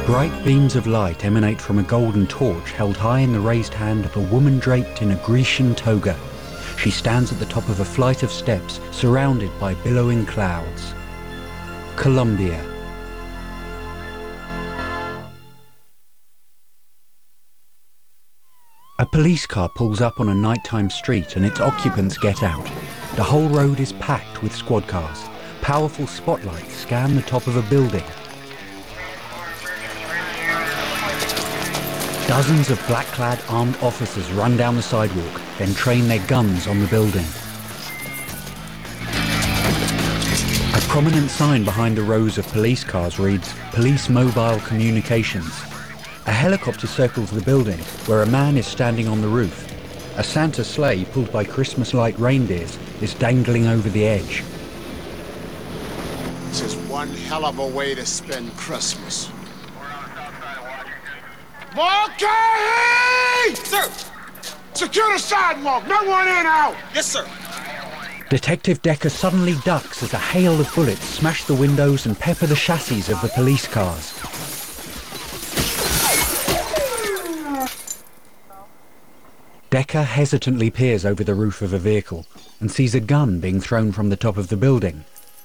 Bright beams of light emanate from a golden torch held high in the raised hand of a woman draped in a Grecian toga. She stands at the top of a flight of steps, surrounded by billowing clouds. Colombia. A police car pulls up on a nighttime street and its occupants get out. The whole road is packed with squad cars. Powerful spotlights scan the top of a building. Dozens of black-clad armed officers run down the sidewalk, then train their guns on the building. A prominent sign behind the rows of police cars reads, Police Mobile Communications. A helicopter circles the building, where a man is standing on the roof. A Santa sleigh, pulled by Christmas light reindeers, is dangling over the edge. This is one hell of a way to spend Christmas. Okay! Sir! Secure the sidewalk! No one in out! Yes, sir! Detective Decker suddenly ducks as a hail of bullets smash the windows and pepper the chassis of the police cars. Decker hesitantly peers over the roof of a vehicle and sees a gun being thrown from the top of the building.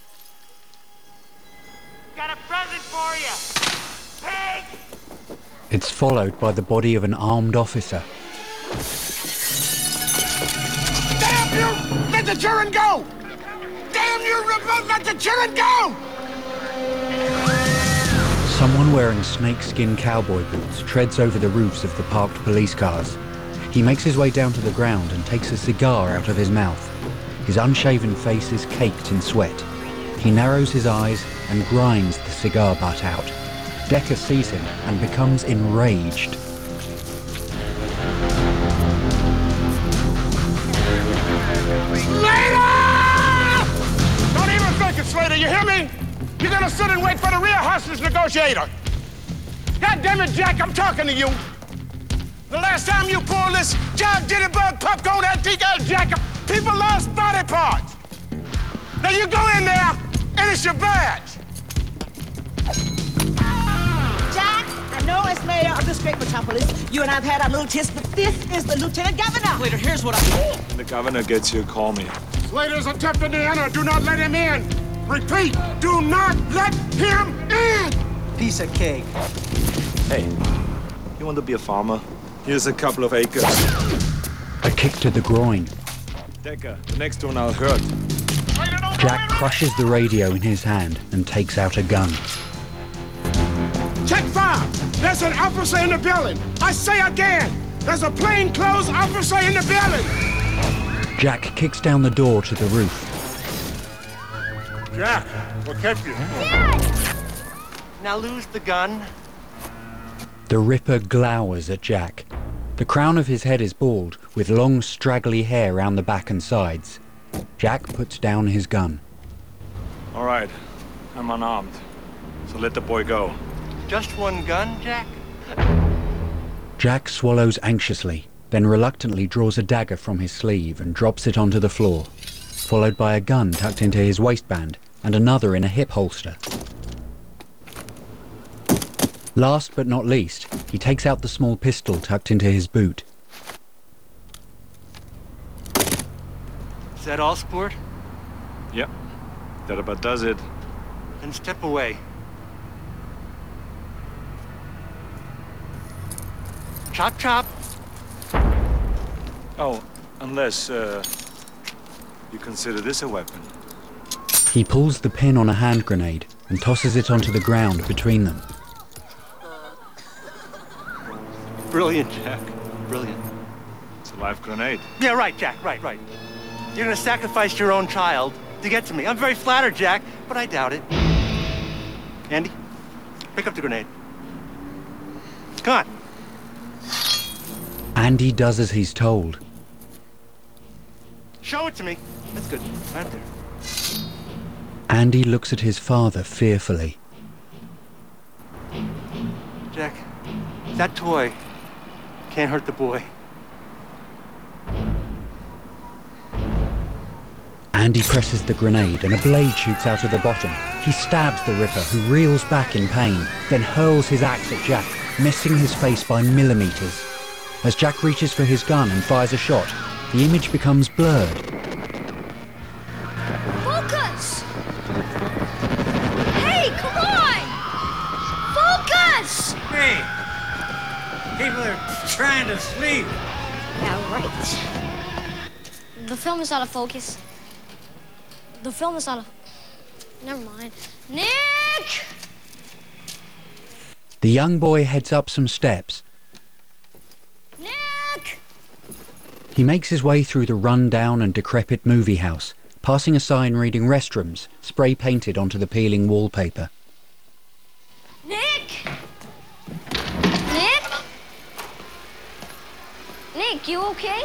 Got a present for you! Pig! It's followed by the body of an armed officer. Damn you! Let the children go! Damn you! Let the children go! Someone wearing snakeskin cowboy boots treads over the roofs of the parked police cars. He makes his way down to the ground and takes a cigar out of his mouth. His unshaven face is caked in sweat. He narrows his eyes and grinds the cigar butt out. Decker sees him and becomes enraged. Slater! Don't even think it, Slater, you hear me? You're gonna sit and wait for the real hostage negotiator. God damn it, Jack, I'm talking to you. The last time you pulled this John Jitterbug popcorn antique out, Jack, people lost body parts. Now you go in there and it's your badge. Jack, I know as mayor of this great metropolis, you and I have had our little tiff, but this is the lieutenant governor. Slater, here's what I... When the governor gets here, call me. Slater's attempting to enter. Do not let him in. Repeat, do not let him in. Piece of cake. Hey, you want to be a farmer? Here's a couple of acres. A kick to the groin. Decker, the next one I'll hurt. Jack crushes the radio in his hand and takes out a gun. Check 5. There's an officer in the building. I say again, there's a plainclothes officer in the building. Jack kicks down the door to the roof. Jack, what kept you? Now lose the gun. The Ripper glowers at Jack. The crown of his head is bald, with long straggly hair round the back and sides. Jack puts down his gun. All right, I'm unarmed, so let the boy go. Just one gun, Jack? Jack swallows anxiously, then reluctantly draws a dagger from his sleeve and drops it onto the floor, followed by a gun tucked into his waistband and another in a hip holster. Last but not least, he takes out the small pistol tucked into his boot. Is that all, sport? Yep, that about does it. Then step away. Chop, chop. Oh, unless, you consider this a weapon. He pulls the pin on a hand grenade and tosses it onto the ground between them. Brilliant, Jack. Brilliant. It's a live grenade. Yeah, right, Jack. Right. You're gonna sacrifice your own child to get to me. I'm very flattered, Jack, but I doubt it. Andy, pick up the grenade. Come on. Andy does as he's told. Show it to me. That's good. Right there. Andy looks at his father fearfully. Jack, that toy can't hurt the boy. Andy presses the grenade and a blade shoots out of the bottom. He stabs the Ripper, who reels back in pain, then hurls his axe at Jack, missing his face by millimeters. As Jack reaches for his gun and fires a shot, the image becomes blurred. Focus! Hey, come on! Focus! Hey! People are trying to sleep. Yeah, right. The film is out of focus. The film is out of... Never mind. Nick! The young boy heads up some steps. Nick! He makes his way through the run-down and decrepit movie house, passing a sign reading restrooms, spray-painted onto the peeling wallpaper. Nick! Nick? Nick, you okay?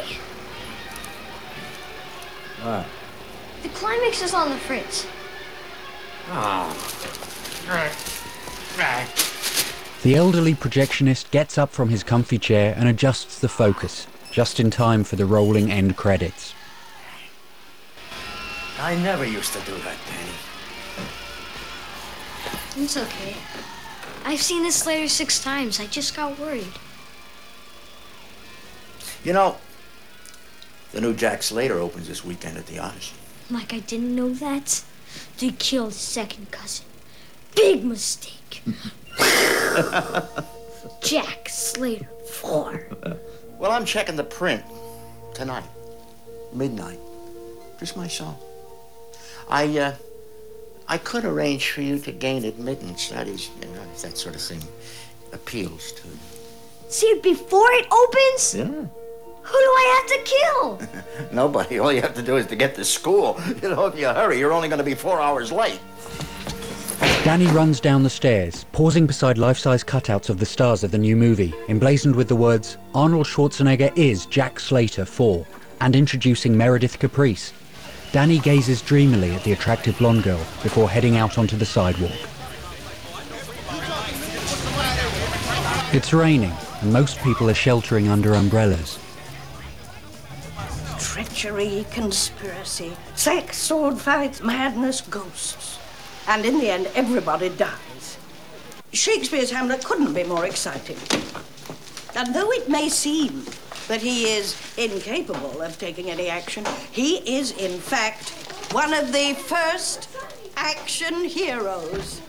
What? The climax is on the fritz. The elderly projectionist gets up from his comfy chair and adjusts the focus, just in time for the rolling end credits. I never used to do that, Danny. It's okay. I've seen this later 6 times. I just got worried. You know, the new Jack Slater opens this weekend at the Odyssey. Like I didn't know that. They killed his second cousin. Big mistake. Jack Slater 4. Well, I'm checking the print tonight, midnight. Just myself. I could arrange for you to gain admittance. That is, you know, if that sort of thing appeals to you. See it before it opens? Yeah. Who do I have to kill? Nobody. All you have to do is to get to school. You know, if you hurry, you're only going to be 4 hours late. Danny runs down the stairs, pausing beside life-size cutouts of the stars of the new movie, emblazoned with the words, Arnold Schwarzenegger is Jack Slater 4, and introducing Meredith Caprice. Danny gazes dreamily at the attractive blonde girl before heading out onto the sidewalk. It's raining, and most people are sheltering under umbrellas. Treachery, conspiracy, sex, sword fights, madness, ghosts. And in the end, everybody dies. Shakespeare's Hamlet couldn't be more exciting. And though it may seem that he is incapable of taking any action, he is, in fact, one of the first action heroes.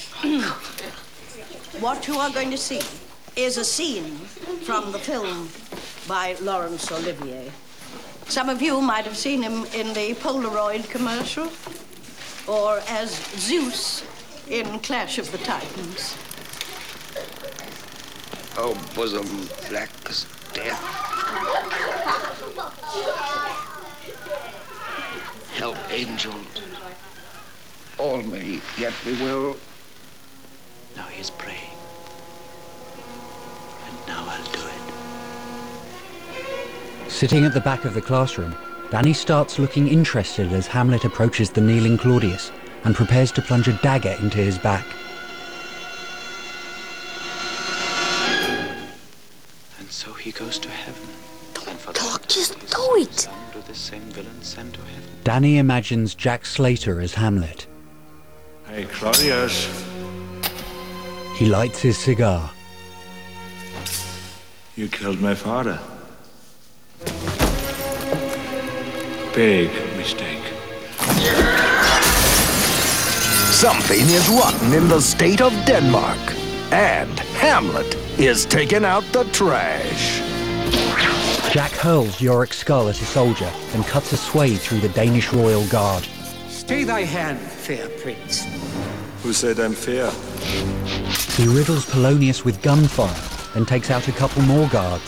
What you are going to see is a scene from the film by Laurence Olivier. Some of you might have seen him in the Polaroid commercial, or as Zeus in Clash of the Titans. Oh, bosom black as death. Help, angels. All may yet be well. Now he is praying. And now I'll do it. Sitting at the back of the classroom, Danny starts looking interested as Hamlet approaches the kneeling Claudius and prepares to plunge a dagger into his back. And so he goes to heaven. Talk, just do it. Do the same villain sent to heaven. Danny imagines Jack Slater as Hamlet. Hey, Claudius. He lights his cigar. You killed my father. Big mistake. Something is rotten in the state of Denmark. And Hamlet is taking out the trash. Jack hurls Yorick's skull at a soldier and cuts a swathe through the Danish royal guard. Stay thy hand, fair prince. Who said I'm fair? He riddles Polonius with gunfire, then takes out a couple more guards.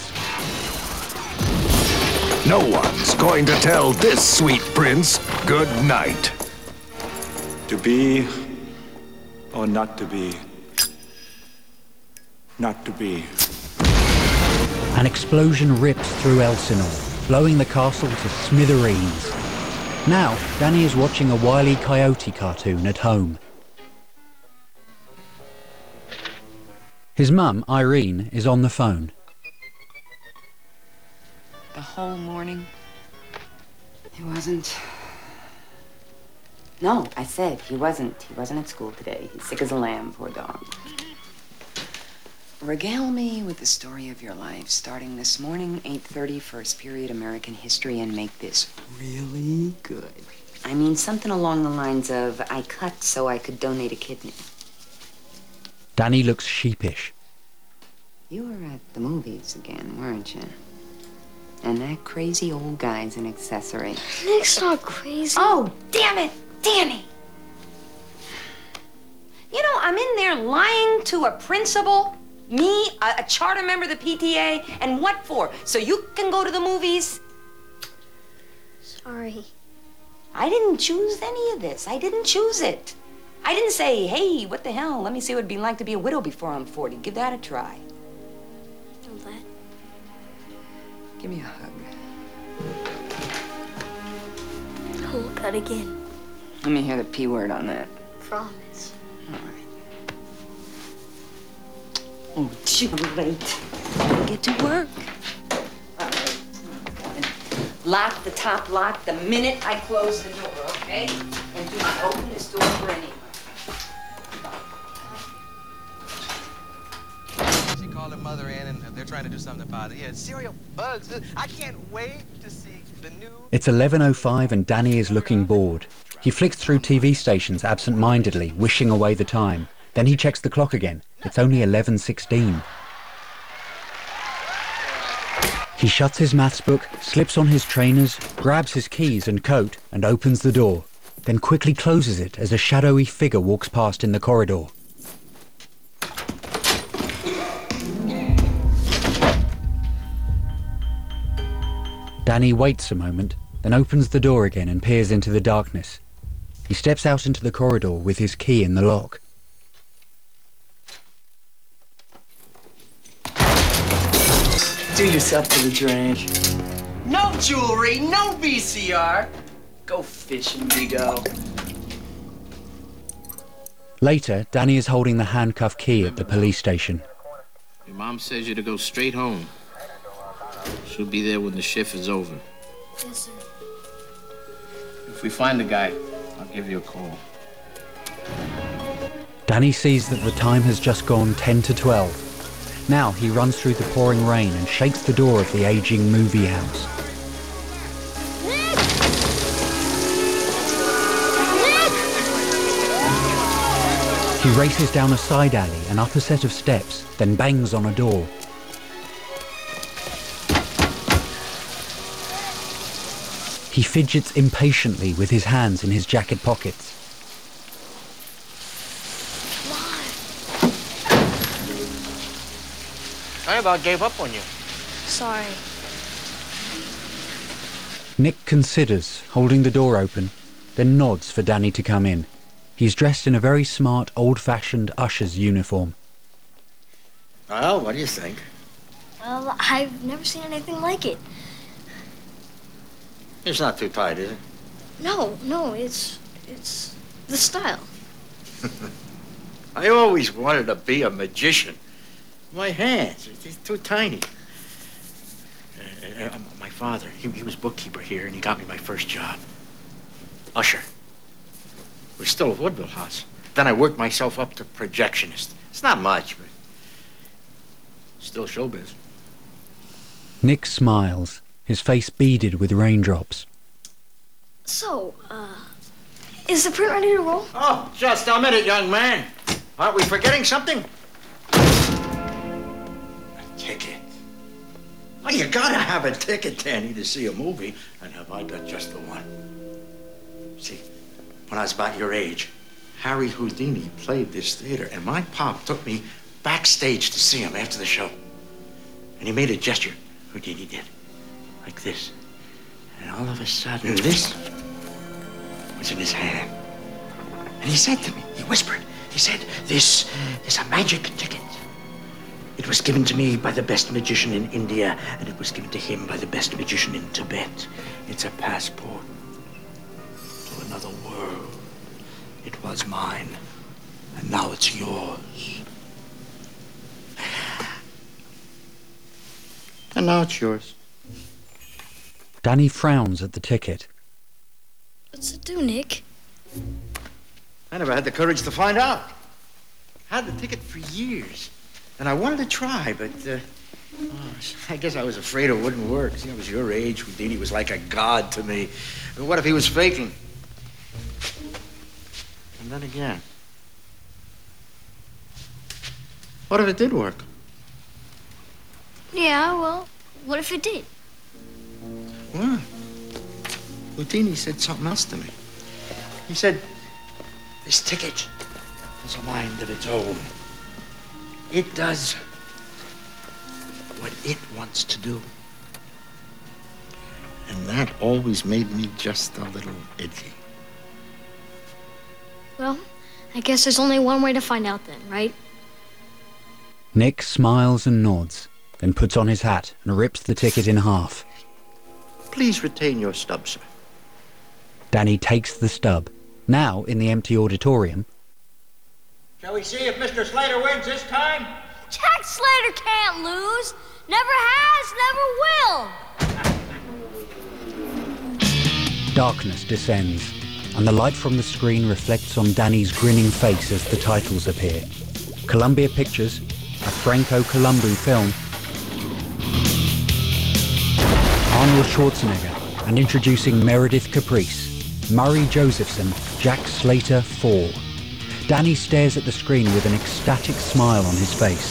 No one's going to tell this sweet prince good night. To be or not to be? Not to be. An explosion rips through Elsinore, blowing the castle to smithereens. Now, Danny is watching a Wile E. Coyote cartoon at home. His mum, Irene, is on the phone. The whole morning, it wasn't No, I said he wasn't. He wasn't at school today. He's sick as a lamb, poor dog. Regale me with the story of your life, starting this morning, 8:30, first period American history, and make this really good. I mean, something along the lines of, I cut so I could donate a kidney. Danny looks sheepish. You were at the movies again, weren't you? And that crazy old guy's an accessory. Nick's not crazy. Oh, damn it, Danny! You know, I'm in there lying to a principal, me, a charter member of the PTA, and what for? So you can go to the movies? Sorry. I didn't choose any of this. I didn't choose it. I didn't say, hey, what the hell? Let me see what it'd be like to be a widow before I'm 40. Give that a try. Don't let. Give me a hug. Don't cut again. Let me hear the P word on that. Promise. All right. Oh, too late. Get to work. All right. Lock the top lock the minute I close the door, okay? And do not open this door for anyone. She called her mother in, and they're trying to do something about it. Yeah, cereal bugs. I can't wait to see the new... It's 11:05 and Danny is looking bored. He flicks through TV stations absent-mindedly, wishing away the time. Then he checks the clock again. It's only 11:16. He shuts his maths book, slips on his trainers, grabs his keys and coat, and opens the door. Then quickly closes it as a shadowy figure walks past in the corridor. Danny waits a moment, then opens the door again and peers into the darkness. He steps out into the corridor with his key in the lock. Do yourself to the drain. No jewelry, no VCR. Go fishing, Vigo. Later, Danny is holding the handcuff key at the police station. Your mom says you to go straight home. She'll be there when the shift is over. Yes, sir. If we find the guy, I'll give you a call. Danny sees that the time has just gone 10 to 12. Now he runs through the pouring rain and shakes the door of the aging movie house. He races down a side alley and up a set of steps, then bangs on a door. He fidgets impatiently with his hands in his jacket pockets. I about gave up on you. Sorry. Nick considers, holding the door open, then nods for Danny to come in. He's dressed in a very smart, old-fashioned usher's uniform. Well, what do you think? Well, I've never seen anything like it. It's not too tight, is it? No, it's the style. I always wanted to be a magician. My hands, they're too tiny. My father, he was bookkeeper here, and he got me my first job. Usher. It was still a vaudeville house. Then I worked myself up to projectionist. It's not much, but still showbiz. Nick smiles, his face beaded with raindrops. So, is the print ready to roll? Oh, just a minute, young man. Aren't we forgetting something? A ticket. Oh, you gotta have a ticket, Danny, to see a movie. And have I got just the one? See, when I was about your age, Harry Houdini played this theater, and my pop took me backstage to see him after the show. And he made a gesture, Houdini did, like this. And all of a sudden, this was in his hand. And he said to me, he whispered, he said, "This is a magic ticket. It was given to me by the best magician in India, and it was given to him by the best magician in Tibet. It's a passport to another world. It was mine, and now it's yours. And now it's yours." Danny frowns at the ticket. What's it do, Nick? I never had the courage to find out. Had the ticket for years. And I wanted to try, but, I guess I was afraid it wouldn't work. See, I was your age. Houdini was like a god to me. But what if he was faking? And then again, what if it did work? Yeah, well, what if it did? Well, Houdini said something else to me. He said, this ticket has a mind of its own. It does what it wants to do. And that always made me just a little itchy. Well, I guess there's only one way to find out then, right? Nick smiles and nods, then puts on his hat and rips the ticket in half. Please retain your stub, sir. Danny takes the stub. Now, in the empty auditorium, Shall we see if Mr. Slater wins this time? Jack Slater can't lose. Never has, never will. darkness descends, and the light from the screen reflects on Danny's grinning face as the titles appear. Columbia Pictures, a Franco-Columbu film. Arnold Schwarzenegger, and introducing Meredith Caprice, Murray Josephson, Jack Slater 4. Danny stares at the screen with an ecstatic smile on his face.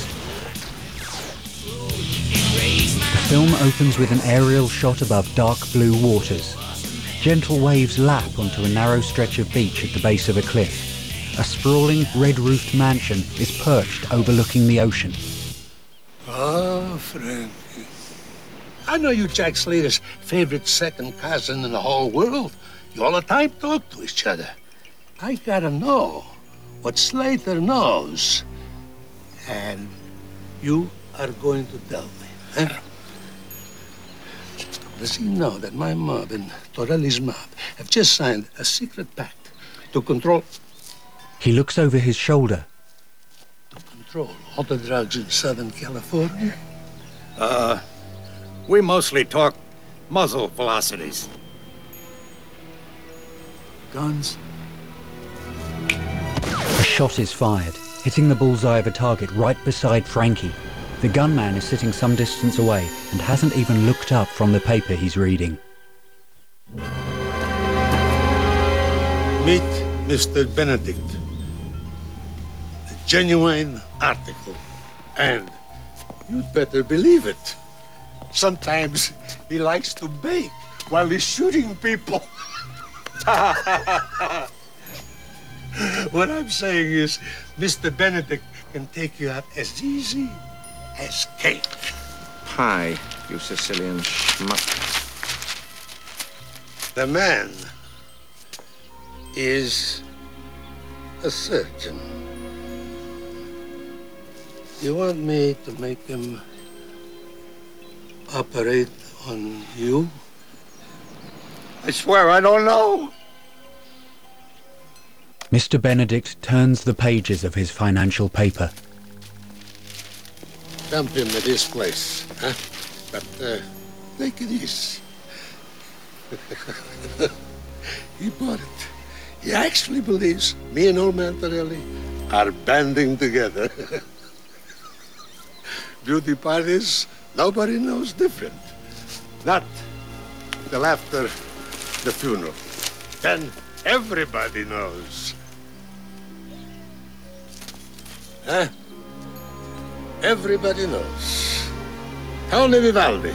The film opens with an aerial shot above dark blue waters. Gentle waves lap onto a narrow stretch of beach at the base of a cliff. A sprawling, red-roofed mansion is perched overlooking the ocean. Oh, Frankie. I know you Jack Slater's favorite second cousin in the whole world. You all the time talk to each other. I gotta know what Slater knows. And you are going to tell me, huh? Does he know that my mob and Torelli's mob have just signed a secret pact to control... He looks over his shoulder. To control all the drugs in Southern California? We mostly talk muzzle velocities. Guns? A shot is fired, hitting the bullseye of a target right beside Frankie. The gunman is sitting some distance away and hasn't even looked up from the paper he's reading. Meet Mr. Benedict. A genuine article. And you'd better believe it. Sometimes he likes to bake while he's shooting people. What I'm saying is, Mr. Benedict can take you out as easy as cake. Pie, you Sicilian schmuck. The man is a surgeon. You want me to make him operate on you? I swear I don't know. Mr. Benedict turns the pages of his financial paper. Dump him at this place, huh? But take it easy. He bought it. He actually believes me and old man Torelli are banding together. Beauty parties, nobody knows different. Not till after the funeral. Then everybody knows. Huh? Everybody knows. Tony Vivaldi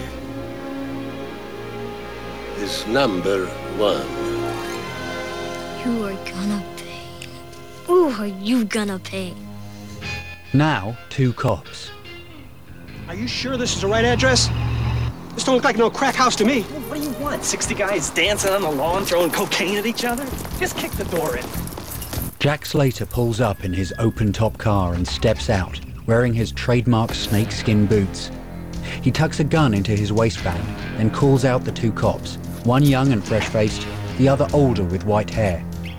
is number one. You are gonna pay. Ooh, are you gonna pay? Now, two cops. Are you sure this is the right address? This don't look like no crack house to me. What do you want? 60 guys dancing on the lawn, throwing cocaine at each other? Just kick the door in. Jack Slater pulls up in his open-top car and steps out, wearing his trademark snakeskin boots. He tucks a gun into his waistband, then calls out the two cops, one young and fresh-faced, the other older with white hair.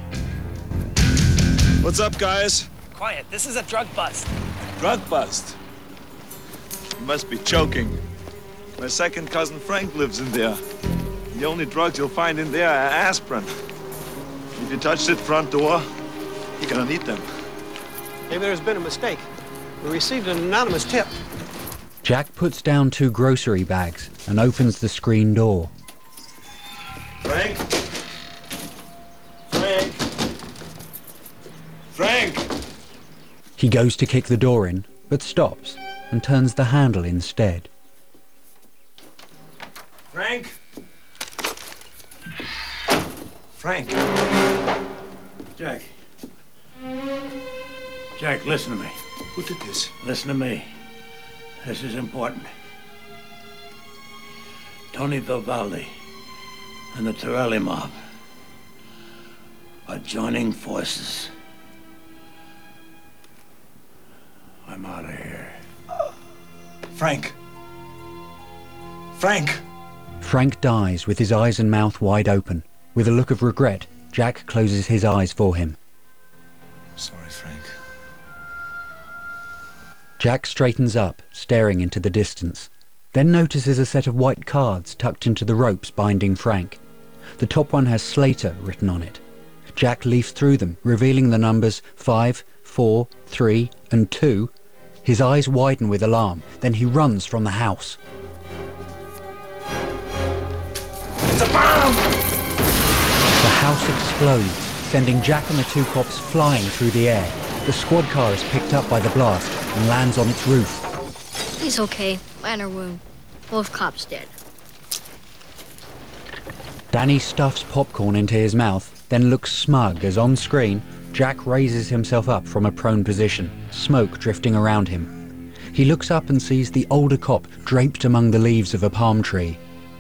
What's up, guys? Quiet, this is a drug bust. Drug bust? You must be joking. My second cousin Frank lives in there. The only drugs you'll find in there are aspirin. If you touch that front door, you're gonna need them. Maybe there's been a mistake. We received an anonymous tip. Jack puts down 2 grocery bags and opens the screen door. Frank? Frank? Frank! He goes to kick the door in, but stops and turns the handle instead. Frank? Frank? Jack. Jack, listen to me. Who did this? Listen to me. This is important. Tony Vivaldi and the Torelli mob are joining forces. I'm out of here. Frank! Frank! Frank dies with his eyes and mouth wide open. With a look of regret, Jack closes his eyes for him. Sorry, Frank. Jack straightens up, staring into the distance, then notices a set of white cards tucked into the ropes binding Frank. The top one has Slater written on it. Jack leafs through them, revealing the numbers 5, 4, 3, and 2. His eyes widen with alarm, then he runs from the house. It's a bomb! The house explodes, sending Jack and the 2 cops flying through the air. The squad car is picked up by the blast and lands on its roof. He's okay. Minor wound. Both cops dead. Danny stuffs popcorn into his mouth, then looks smug as on screen, Jack raises himself up from a prone position, smoke drifting around him. He looks up and sees the older cop draped among the leaves of a palm tree.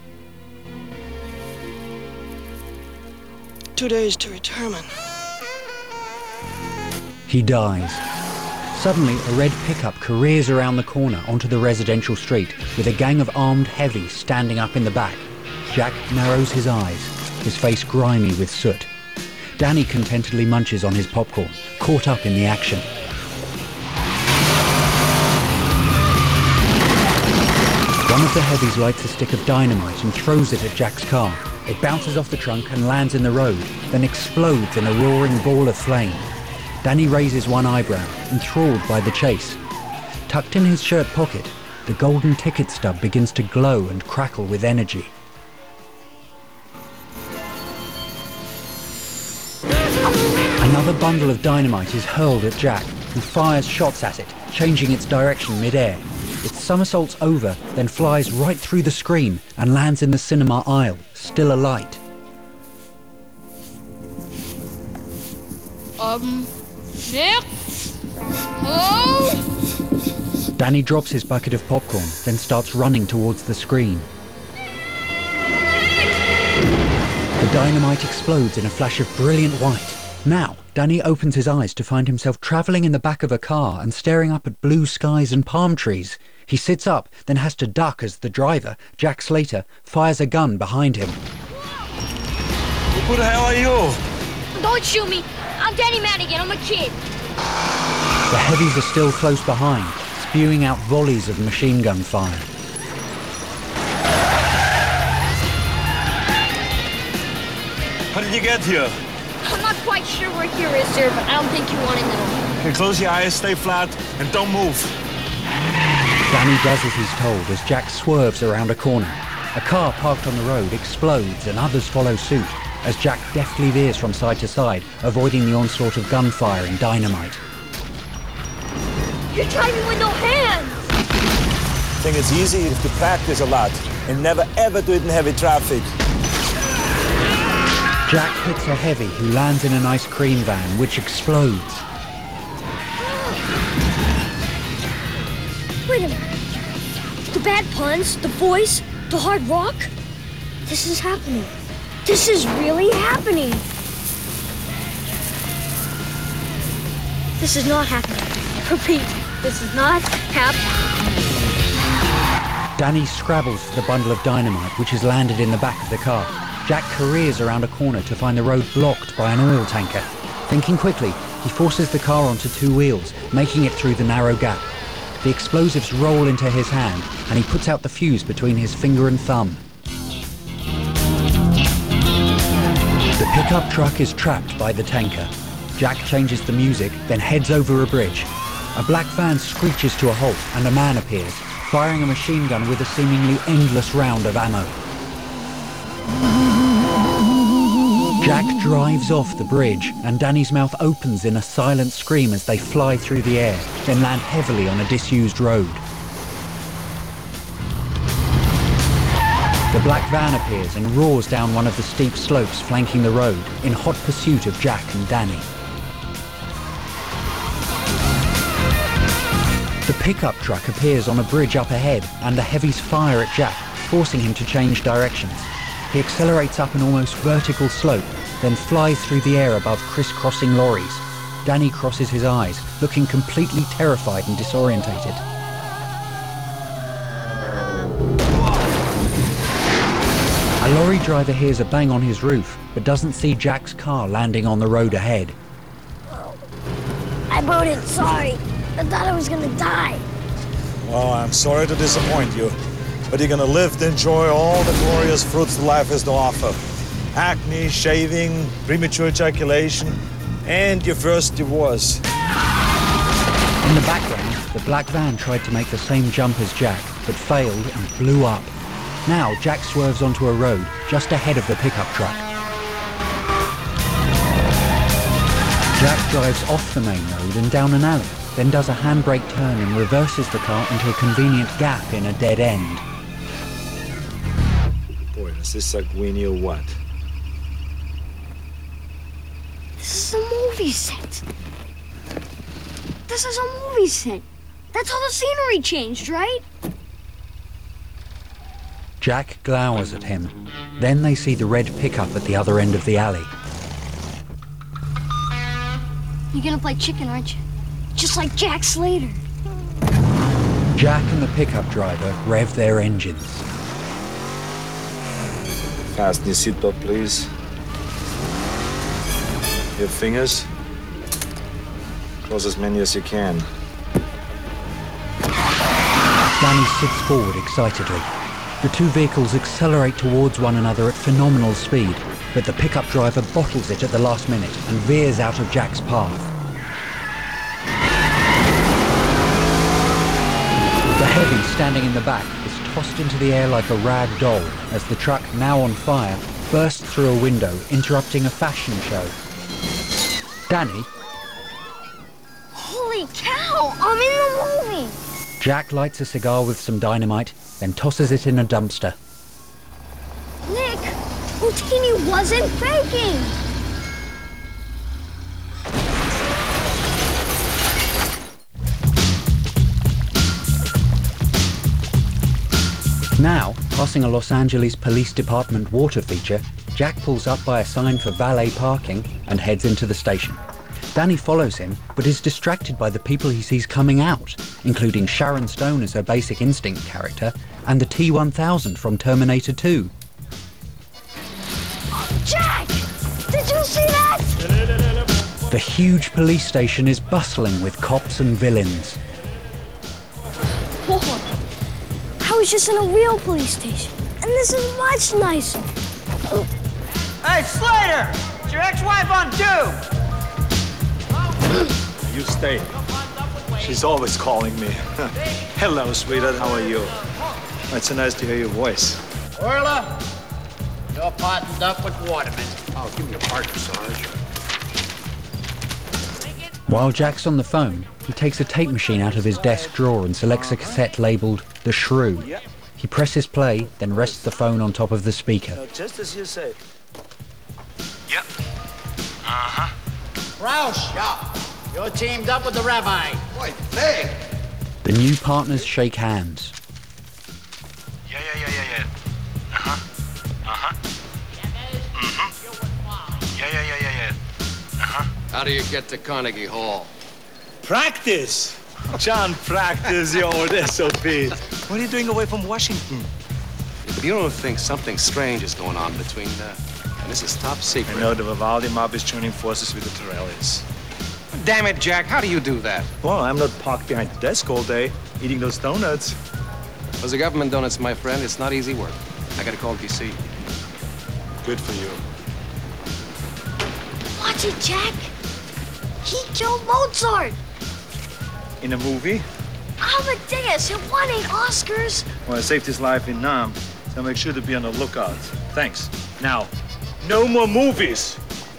2 days to retirement. He dies. Suddenly, a red pickup careers around the corner onto the residential street with a gang of armed heavies standing up in the back. Jack narrows his eyes, his face grimy with soot. Danny contentedly munches on his popcorn, caught up in the action. One of the heavies lights a stick of dynamite and throws it at Jack's car. It bounces off the trunk and lands in the road, then explodes in a roaring ball of flame. Danny raises one eyebrow, enthralled by the chase. Tucked in his shirt pocket, the golden ticket stub begins to glow and crackle with energy. Another bundle of dynamite is hurled at Jack, who fires shots at it, changing its direction mid-air. It somersaults over, then flies right through the screen and lands in the cinema aisle, still alight. Nick? Hello? Danny drops his bucket of popcorn, then starts running towards the screen. The dynamite explodes in a flash of brilliant white. Now, Danny opens his eyes to find himself travelling in the back of a car and staring up at blue skies and palm trees. He sits up, then has to duck as the driver, Jack Slater, fires a gun behind him. Who the hell are you? Don't shoot me. I'm Danny Madigan. I'm a kid. The heavies are still close behind, spewing out volleys of machine gun fire. How did you get here? I'm not quite sure where here is, sir, but I don't think you want to know. Okay, close your eyes, stay flat, and don't move. Danny does as he's told as Jack swerves around a corner. A car parked on the road explodes and others follow suit as Jack deftly veers from side to side, avoiding the onslaught of gunfire and dynamite. You're driving with no hands! I think it's easy if you practice a lot and never ever do it in heavy traffic. Jack hits a heavy who lands in an ice cream van which explodes. Wait a minute. The bad puns, the voice, the hard rock? This is happening. This is really happening. This is not happening. Repeat, this is not happening. Danny scrabbles for the bundle of dynamite which has landed in the back of the car. Jack careers around a corner to find the road blocked by an oil tanker. Thinking quickly, he forces the car onto 2 wheels, making it through the narrow gap. The explosives roll into his hand, and he puts out the fuse between his finger and thumb. The pickup truck is trapped by the tanker. Jack changes the music, then heads over a bridge. A black van screeches to a halt and a man appears, firing a machine gun with a seemingly endless round of ammo. Jack drives off the bridge, and Danny's mouth opens in a silent scream as they fly through the air, then land heavily on a disused road. The black van appears and roars down one of the steep slopes flanking the road in hot pursuit of Jack and Danny. The pickup truck appears on a bridge up ahead and the heavies fire at Jack, forcing him to change directions. He accelerates up an almost vertical slope, then flies through the air above crisscrossing lorries. Danny crosses his eyes, looking completely terrified and disorientated. A lorry driver hears a bang on his roof, but doesn't see Jack's car landing on the road ahead. I booted, sorry. I thought I was gonna die. Well, I'm sorry to disappoint you, but you're gonna live to enjoy all the glorious fruits life has to offer. Acne, shaving, premature ejaculation, and your first divorce. In the background, the black van tried to make the same jump as Jack, but failed and blew up. Now, Jack swerves onto a road just ahead of the pickup truck. Jack drives off the main road and down an alley, then does a handbrake turn and reverses the car into a convenient gap in a dead end. Boy, is this Sanguini or what? This is a movie set. This is a movie set. That's how the scenery changed, right? Jack glowers at him. Then they see the red pickup at the other end of the alley. You're gonna play chicken, aren't you? Just like Jack Slater. Jack and the pickup driver rev their engines. Fasten your seatbelt, please. Your fingers. Close as many as you can. Danny sits forward excitedly. The two vehicles accelerate towards one another at phenomenal speed, but the pickup driver bottles it at the last minute and veers out of Jack's path. The heavy standing in the back is tossed into the air like a rag doll as the truck, now on fire, bursts through a window, interrupting a fashion show. Danny? Holy cow, I'm in the movie! Jack lights a cigar with some dynamite, then tosses it in a dumpster. Nick, Houdini wasn't faking! Now, passing a Los Angeles Police Department water feature, Jack pulls up by a sign for valet parking and heads into the station. Danny follows him, but is distracted by the people he sees coming out, including Sharon Stone as her Basic Instinct character, and the T-1000 from Terminator 2. Jack! Did you see that? The huge police station is bustling with cops and villains. Whoa. I was just in a real police station, and this is much nicer. Hey, Slater! Is your ex-wife on due? You stay. She's always calling me. Hello, sweetheart. How are you? It's so nice to hear your voice. Orla, you're partnered up with Waterman. Oh, give me a partner, Sarge. While Jack's on the phone, he takes a tape machine out of his desk drawer and selects a cassette labeled The Shrew. He presses play, then rests the phone on top of the speaker. No, just as you say. Yep. Uh-huh. Roush, yeah. You're teamed up with the rabbi. Wait, hey! The new partners shake hands. Yeah. Uh-huh. Uh-huh. Mm-hmm. Yeah. Uh-huh. How do you get to Carnegie Hall? Practice! John, practice, you old SOB. What are you doing away from Washington? If you don't think something strange is going on between and this is top secret. I know the Vivaldi mob is joining forces with the Torellis. Damn it, Jack, how do you do that? Well, I'm not parked behind the desk all day, eating those donuts. As a government donuts, my friend, it's not easy work. I gotta call DC. Good for you. watch it, Jack. He killed Mozart. In a movie? Amadeus, it won 8 Oscars. Well, I saved his life in Nam, so make sure to be on the lookout. Thanks. Now, no more movies.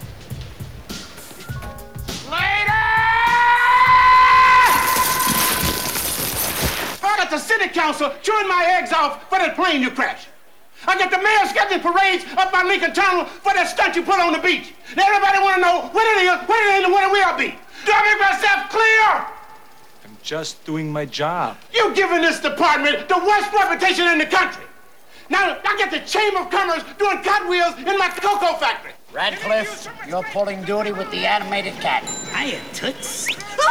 I got the city council chewing my eggs off for that plane you crashed. I got the mayor scheduling parades up by Lincoln Tunnel for that stunt you put on the beach. Now everybody want to know when it is, and when it will be. Do I make myself clear? I'm just doing my job. You've given this department the worst reputation in the country. Now I got the Chamber of Commerce doing cartwheels in my cocoa factory. Radcliffe, you're pulling duty with the animated cat. Hiya, Toots.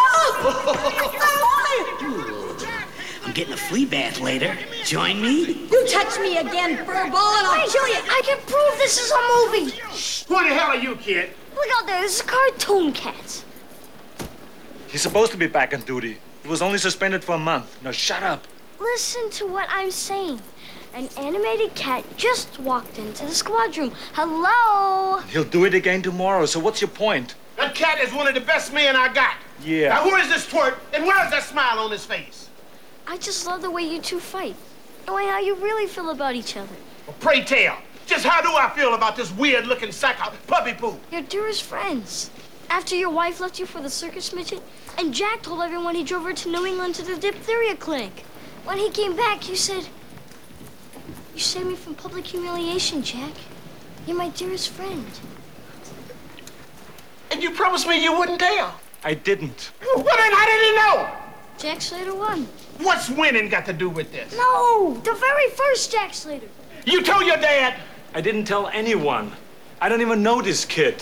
I'm getting a flea bath later. Join me? You touch me again, furball, and I'll show you. I can prove this is a movie. Who the hell are you, kid? Look out there. This is Cartoon Cat. He's supposed to be back on duty. He was only suspended for a month. Now shut up. Listen to what I'm saying. An animated cat just walked into the squad room. Hello? He'll do it again tomorrow, so what's your point? That cat is one of the best men I got. Yeah. Now who is this twerp, and where is that smile on his face? I just love the way you two fight. Knowing how you really feel about each other. Well, pray tell, just how do I feel about this weird-looking sack of puppy poo? You're dearest friends. After your wife left you for the circus midget, and Jack told everyone he drove her to New England to the diphtheria clinic. When he came back, you said, "You saved me from public humiliation, Jack. You're my dearest friend." And you promised me you wouldn't tell. I didn't. Well, then how did he know? Jack Slater won. What's winning got to do with this? No, the very first Jack Slater. You told your dad? I didn't tell anyone. I don't even know this kid.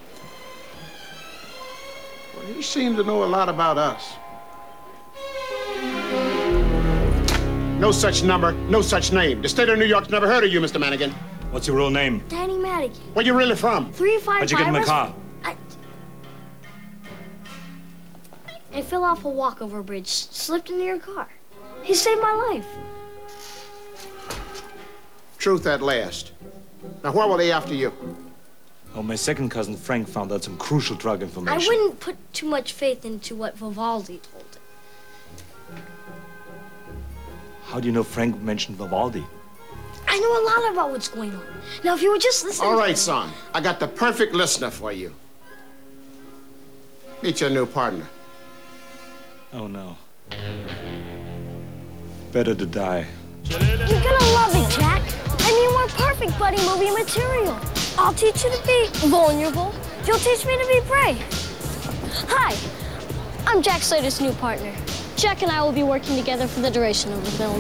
Well, he seemed to know a lot about us. No such number, no such name. The state of New York's never heard of you, Mr. Manigan. What's your real name? Danny Madigan. Where you really from? 355. How'd you get in the car? I fell off a walkover bridge, slipped into your car. He saved my life. Truth at last. Now, why were they after you? Oh, my second cousin Frank found out some crucial drug information. I wouldn't put too much faith into what Vivaldi told him. How do you know Frank mentioned Vivaldi? I know a lot about what's going on. Now, if you would just listen... All right, son. I got the perfect listener for you. Meet your new partner. Oh, no. Better to die. You're gonna love it, Jack. I mean, we're perfect buddy movie material. I'll teach you to be vulnerable. You'll teach me to be brave. Hi, I'm Jack Slater's new partner. Jack and I will be working together for the duration of the film.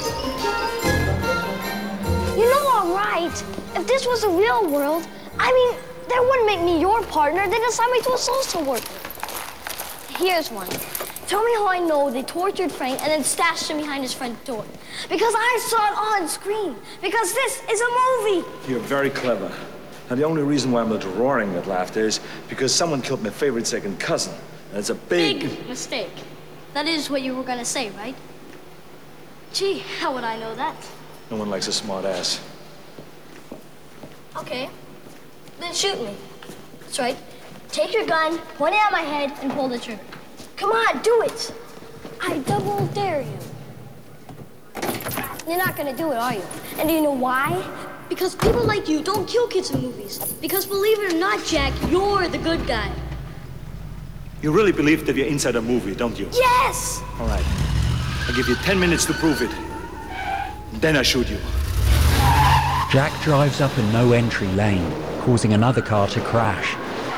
You know I'm right. If this was the real world, I mean, they wouldn't make me your partner. They'd assign me to a social worker. Here's one. Tell me how I know they tortured Frank and then stashed him behind his front door. Because I saw it on screen. Because this is a movie. You're very clever. Now, the only reason why I'm not roaring with laughter is because someone killed my favorite second cousin. And it's a big mistake. That is what you were gonna say, right? Gee, how would I know that? No one likes a smart ass. Okay, then shoot me. That's right. Take your gun, point it at my head, and pull the trigger. Come on, do it. I double dare you. You're not gonna do it, are you? And do you know why? Because people like you don't kill kids in movies. Because believe it or not, Jack, you're the good guy. You really believe that you're inside a movie, don't you? Yes! All right. I'll give you 10 minutes to prove it. And then I shoot you. Jack drives up a no-entry lane, causing another car to crash.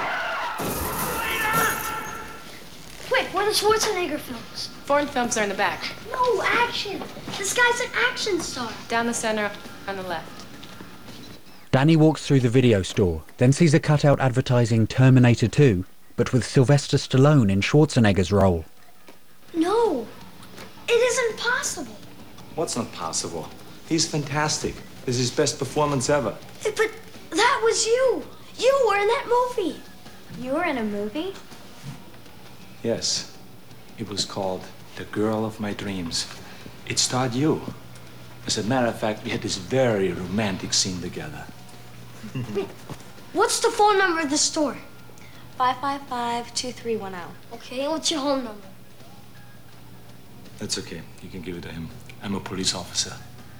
Quick, where are the Schwarzenegger films? Foreign films are in the back. No, action. This guy's an action star. Down the center, on the left. Danny walks through the video store, then sees a cutout advertising Terminator 2, but with Sylvester Stallone in Schwarzenegger's role. No, it isn't possible. What's not possible? He's fantastic. This is his best performance ever. But that was you. You were in that movie. You were in a movie? Yes. It was called The Girl of My Dreams. It starred you. As a matter of fact, we had this very romantic scene together. What's the phone number of the store? 555-2310. Okay, what's your home number? That's okay. You can give it to him. I'm a police officer.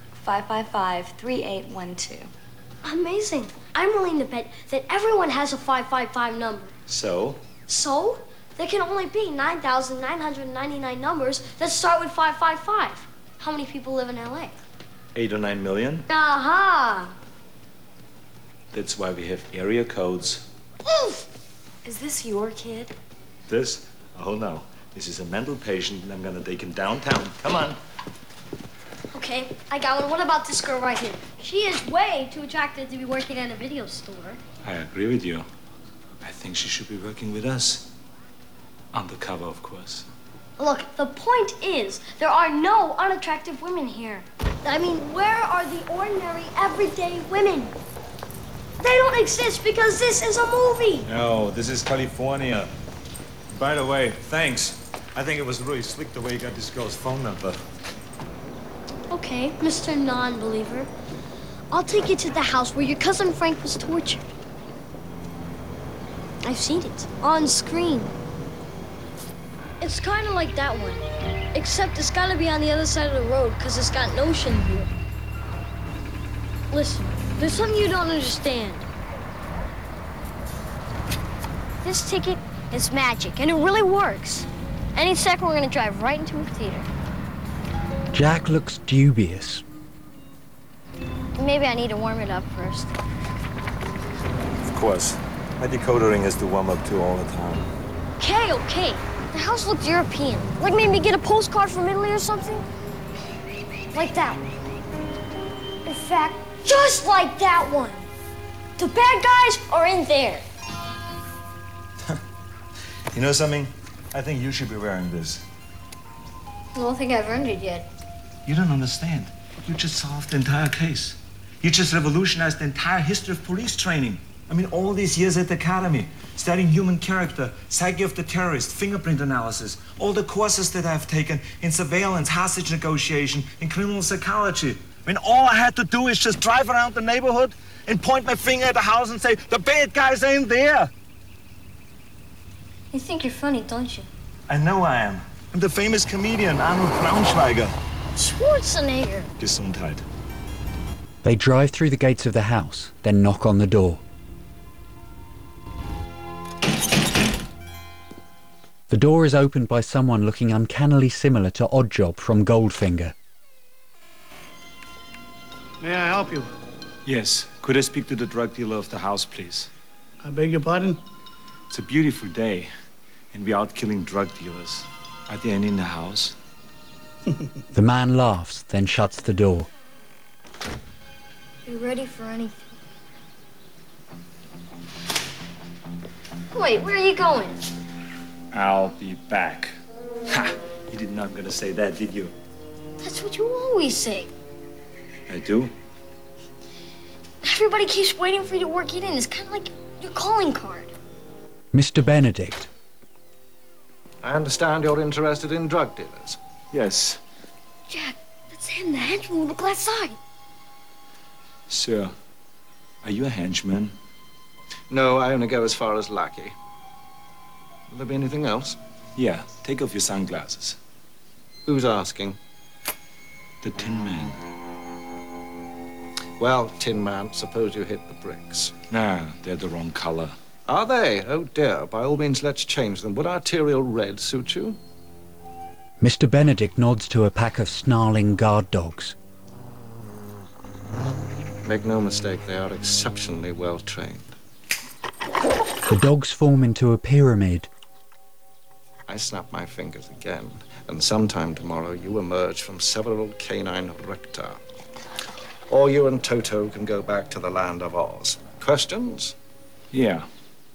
555-3812. Amazing. I'm willing to bet that everyone has a 555 number. So? So? There can only be 9,999 numbers that start with 555. How many people live in LA? 8 or 9 million. Aha! That's why we have area codes. Oof! Is this your kid? This? Oh no. This is a mental patient and I'm gonna take him downtown. Come on. Okay, I got one. What about this girl right here? She is way too attractive to be working at a video store. I agree with you. I think she should be working with us. Undercover, of course. Look, the point is, there are no unattractive women here. I mean, where are the ordinary, everyday women? They don't exist because this is a movie. No, this is California. By the way, thanks. I think it was really slick the way you got this girl's phone number. Okay, Mr. Non-Believer. I'll take you to the house where your cousin Frank was tortured. I've seen it on screen. It's kind of like that one, except it's got to be on the other side of the road because it's got no ocean view. Listen, there's something you don't understand. This ticket is magic, and it really works. Any second, we're going to drive right into a theater. Jack looks dubious. Maybe I need to warm it up first. Of course. My decoder ring is to warm up to all the time. Okay. The house looks European. Like maybe get a postcard from Italy or something? Like that one. In fact, just like that one. The bad guys are in there. You know something? I think you should be wearing this. I don't think I've earned it yet. You don't understand. You just solved the entire case. You just revolutionized the entire history of police training. I mean, all these years at the academy, studying human character, psyche of the terrorist, fingerprint analysis, all the courses that I've taken in surveillance, hostage negotiation, in criminal psychology. I mean, all I had to do is just drive around the neighborhood and point my finger at the house and say, the bad guys ain't there. You think you're funny, don't you? I know I am. I'm the famous comedian Arnold Braunschweiger. Schwarzenegger. Gesundheit. They drive through the gates of the house, then knock on the door. The door is opened by someone looking uncannily similar to Oddjob from Goldfinger. May I help you? Yes. Could I speak to the drug dealer of the house, please? I beg your pardon? It's a beautiful day, and we're out killing drug dealers. Are there any in the house? The man laughs, then shuts the door. You ready for anything? Wait, where are you going? I'll be back. Ha! You did not gonna say that, did you? That's what you always say. I do? Everybody keeps waiting for you to work it in. It's kind of like your calling card. Mr. Benedict. I understand you're interested in drug dealers. Yes. Jack, that's him, the henchman with the glass eye. Sir, are you a henchman? No, I only go as far as lackey. Will there be anything else? Yeah, take off your sunglasses. Who's asking? The Tin Man. Well, Tin Man, suppose you hit the bricks. Nah, they're the wrong color. Are they? Oh dear, by all means let's change them. Would arterial red suit you? Mr. Benedict nods to a pack of snarling guard dogs. Make no mistake, they are exceptionally well trained. The dogs form into a pyramid. I snap my fingers again, and sometime tomorrow you emerge from several canine recta. Or you and Toto can go back to the land of Oz. Questions? Yeah.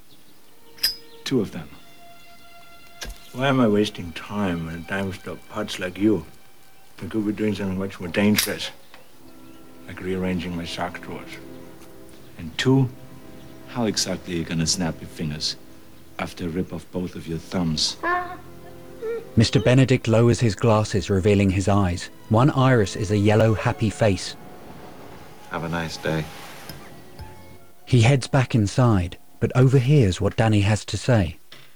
2 of them. Why am I wasting time when time stop pots like you? I could be doing something much more dangerous, like rearranging my sock drawers. And 2, how exactly are you gonna snap your fingers after I rip off both of your thumbs? Mr. Benedict lowers his glasses, revealing his eyes. One iris is a yellow, happy face. Have a nice day. He heads back inside, but overhears what Danny has to say.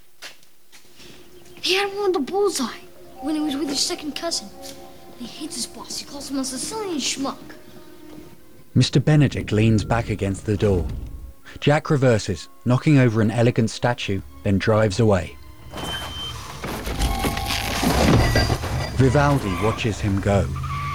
He had one of the bullseye when he was with his second cousin. He hates his boss. He calls him a Sicilian schmuck. Mr. Benedict leans back against the door. Jack reverses, knocking over an elegant statue, then drives away. Vivaldi watches him go.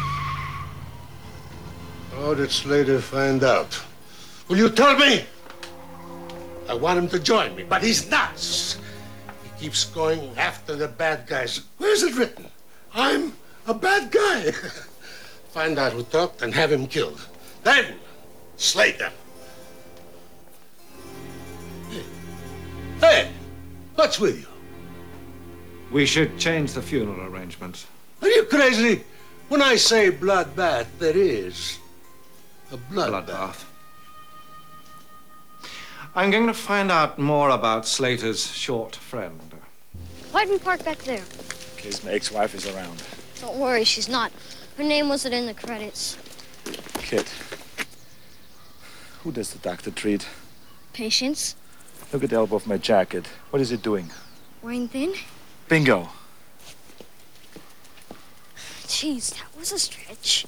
How did Slater find out? Will you tell me? I want him to join me, but he's nuts. He keeps going after the bad guys. Where's it written? I'm a bad guy. Find out who talked and have him killed. Then, Slater. Hey, what's with you? We should change the funeral arrangements. Are you crazy? When I say bloodbath, there is a bloodbath. I'm going to find out more about Slater's short friend. Why'd we park back there? In case my ex-wife is around. Don't worry, she's not. Her name wasn't in the credits. Kid. Who does the doctor treat? Patience? Look at the elbow of my jacket. What is it doing? Wearing thin? Bingo. Jeez, that was a stretch.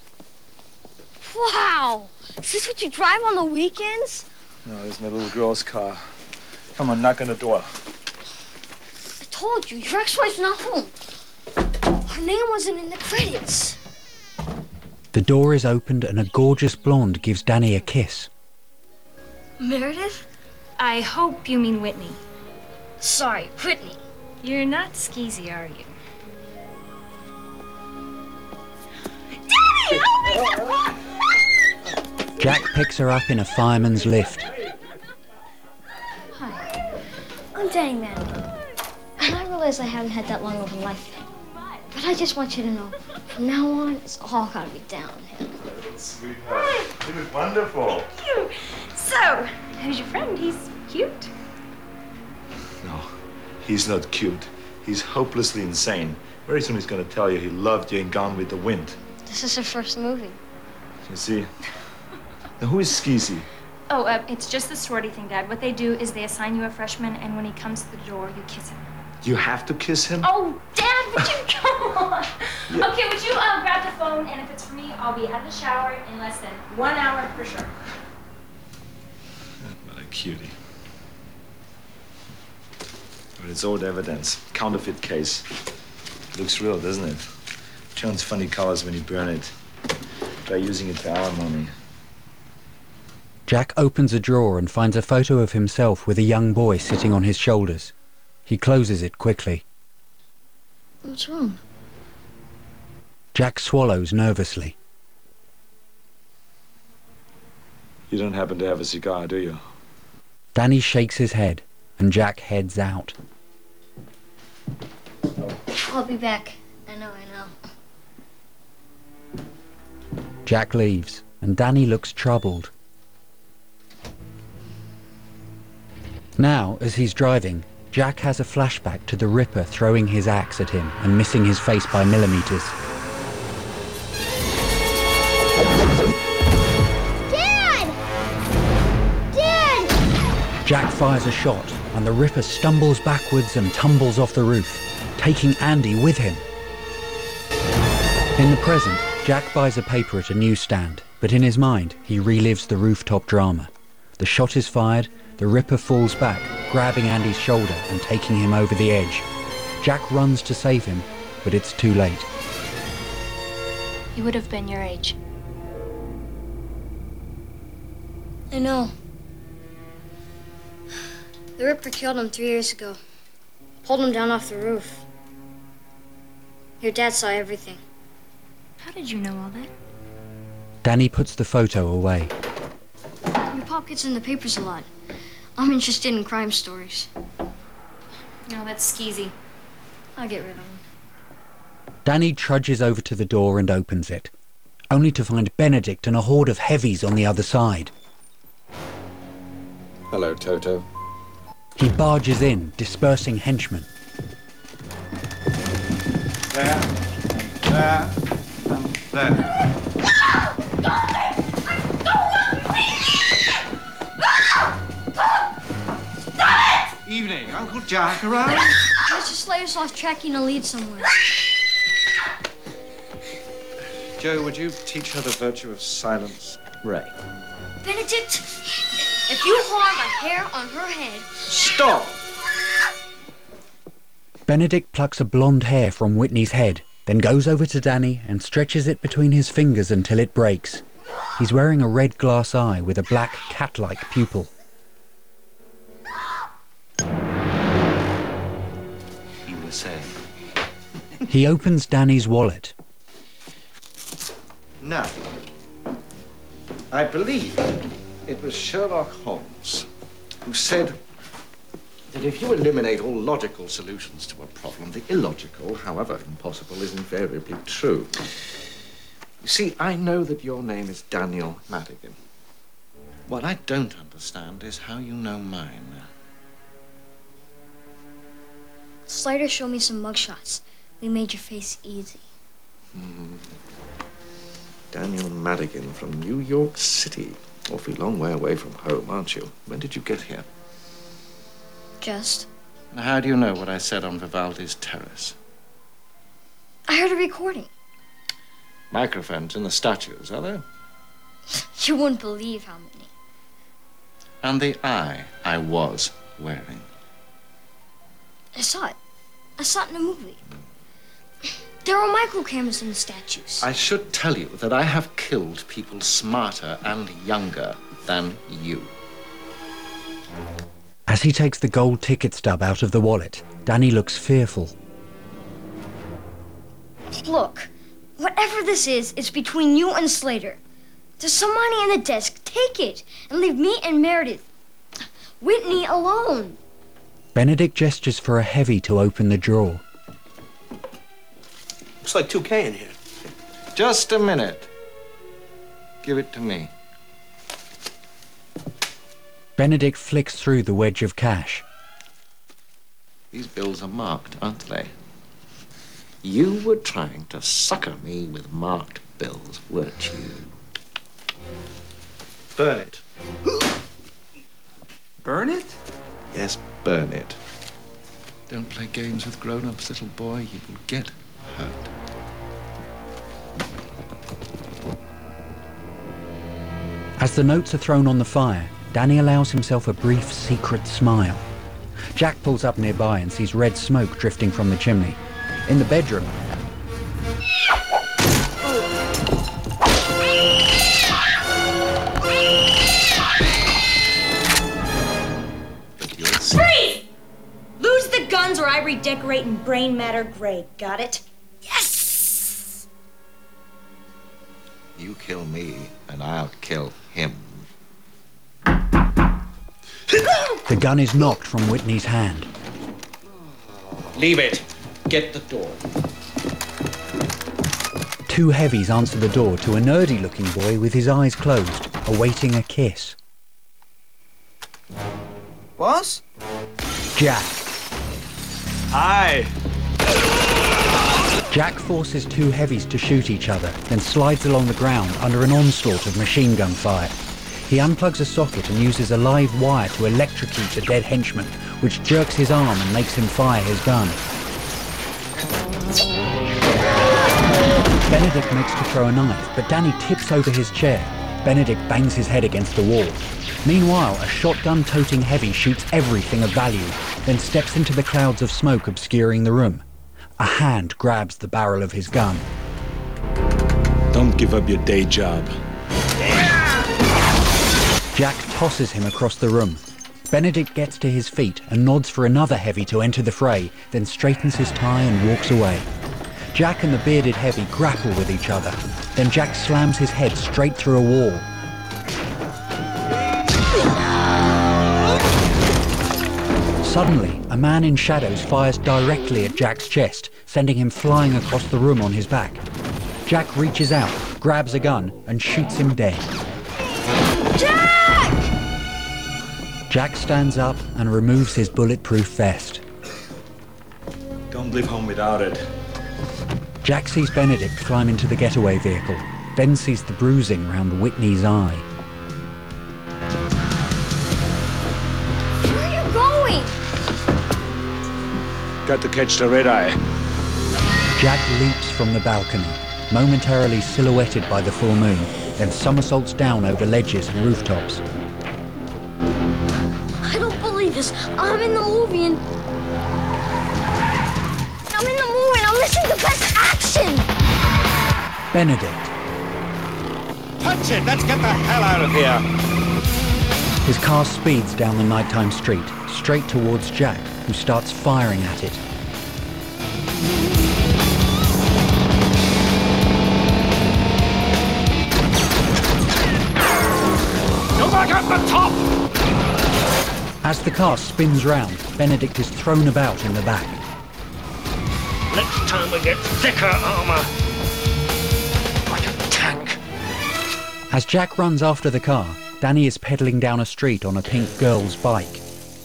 Wow! Is this what you drive on the weekends? No, this is my little girl's car. Come on, knock on the door. I told you, your ex-wife's not home. Her name wasn't in the credits. The door is opened and a gorgeous blonde gives Danny a kiss. Meredith? I hope you mean Whitney. Sorry, Whitney. You're not skeezy, are you? Daddy, help me! Jack picks her up in a fireman's lift. Hi, I'm Danny Madigan. And I realize I haven't had that long of a life yet. But I just want you to know, from now on, it's all gotta be downhill. Sweetheart, you look wonderful. Thank you. So, who's your friend? He's cute. No, he's not cute. He's hopelessly insane. Very soon he's going to tell you he loved you in Gone with the Wind. This is her first movie. You see? Now, who is Skeezy? Oh, it's just the sorority thing, Dad. What they do is they assign you a freshman, and when he comes to the door, you kiss him. You have to kiss him? Oh, Dad, would you come on? Yeah. Okay, would you grab the phone, and if it's for me, I'll be out of the shower in less than 1 hour for sure. What a cutie. But it's old evidence. Counterfeit case. Looks real, doesn't it? Turns funny colors when you burn it. Try using it for alimony. Jack opens a drawer and finds a photo of himself with a young boy sitting on his shoulders. He closes it quickly. What's wrong? Jack swallows nervously. You don't happen to have a cigar, do you? Danny shakes his head, and Jack heads out. I'll be back. I know. Jack leaves, and Danny looks troubled. Now, as he's driving, Jack has a flashback to the Ripper throwing his axe at him and missing his face by millimeters. Dad! Dad! Jack fires a shot, and the Ripper stumbles backwards and tumbles off the roof, taking Andy with him. In the present, Jack buys a paper at a newsstand, but in his mind, he relives the rooftop drama. The shot is fired, the Ripper falls back, grabbing Andy's shoulder and taking him over the edge. Jack runs to save him, but it's too late. He would have been your age. I know. The Ripper killed him 3 years ago. Pulled him down off the roof. Your dad saw everything. How did you know all that? Danny puts the photo away. Your pop gets in the papers a lot. I'm interested in crime stories. No, that's skeezy. I'll get rid of him. Danny trudges over to the door and opens it, only to find Benedict and a horde of heavies on the other side. Hello, Toto. He barges in, dispersing henchmen. There. evening. Uncle Jack around? Mr. Slater's lost tracking a lead somewhere. Joe, would you teach her the virtue of silence? Right. Benedict, if you harm a hair on her head... Stop! Benedict plucks a blonde hair from Whitney's head, then goes over to Danny and stretches it between his fingers until it breaks. He's wearing a red glass eye with a black cat-like pupil. You were saying? He opens Danny's wallet. Now, I believe it was Sherlock Holmes who said that if you eliminate all logical solutions to a problem, the illogical, however impossible, is invariably true. You see, I know that your name is Daniel Madigan. What I don't understand is how you know mine. Slater showed me some mugshots. We made your face easy. Daniel Madigan from New York City. Awfully long way away from home, aren't you? When did you get here? Just. And how do you know what I said on Vivaldi's Terrace? I heard a recording. Microphones in the statues, are there? You wouldn't believe how many. And the eye I was wearing. I saw it. I saw it in a movie. There are micro cameras in the statues. I should tell you that I have killed people smarter and younger than you. As he takes the gold ticket stub out of the wallet, Danny looks fearful. Look, whatever this is, it's between you and Slater. There's some money in the desk. Take it and leave me and Meredith, Whitney, alone. Benedict gestures for a heavy to open the drawer. Looks like 2K in here. Just a minute. Give it to me. Benedict flicks through the wedge of cash. These bills are marked, aren't they? You were trying to sucker me with marked bills, weren't you? Burn it. Burn it? Yes, burn it. Don't play games with grown-ups, little boy. You will get hurt. As the notes are thrown on the fire, Danny allows himself a brief secret smile. Jack pulls up nearby and sees red smoke drifting from the chimney. In the bedroom, Freeze! Lose the guns or I redecorate in brain matter gray. Got it? Yes! You kill me, and I'll kill him. the gun is knocked from Whitney's hand. Leave it. Get the door. Two heavies answer the door to a nerdy-looking boy with his eyes closed, awaiting a kiss. Boss? Jack. Hi. Jack forces two heavies to shoot each other, then slides along the ground under an onslaught of machine gun fire. He unplugs a socket and uses a live wire to electrocute the dead henchman, which jerks his arm and makes him fire his gun. Benedict makes to throw a knife, but Danny tips over his chair. Benedict bangs his head against the wall. Meanwhile, a shotgun-toting heavy shoots everything of value, then steps into the clouds of smoke obscuring the room. A hand grabs the barrel of his gun. Don't give up your day job. Jack tosses him across the room. Benedict gets to his feet and nods for another heavy to enter the fray, then straightens his tie and walks away. Jack and the bearded heavy grapple with each other. Then Jack slams his head straight through a wall. Suddenly, a man in shadows fires directly at Jack's chest, sending him flying across the room on his back. Jack reaches out, grabs a gun, and shoots him dead. Jack! Jack stands up and removes his bulletproof vest. Don't leave home without it. Jack sees Benedict climb into the getaway vehicle, then sees the bruising round Whitney's eye. Where are you going? got to catch the red eye. Jack leaps from the balcony, momentarily silhouetted by the full moon, then somersaults down over ledges and rooftops. I don't believe this. I'm in the movie and I'm missing the best action! Benedict. Punch it! Let's get the hell out of here! His car speeds down the nighttime street, straight towards Jack, who starts firing at it. Go back at the top! As the car spins round, Benedict is thrown about in the back. Next time we get thicker armor. Like a tank. As Jack runs after the car, Danny is pedaling down a street on a pink girl's bike.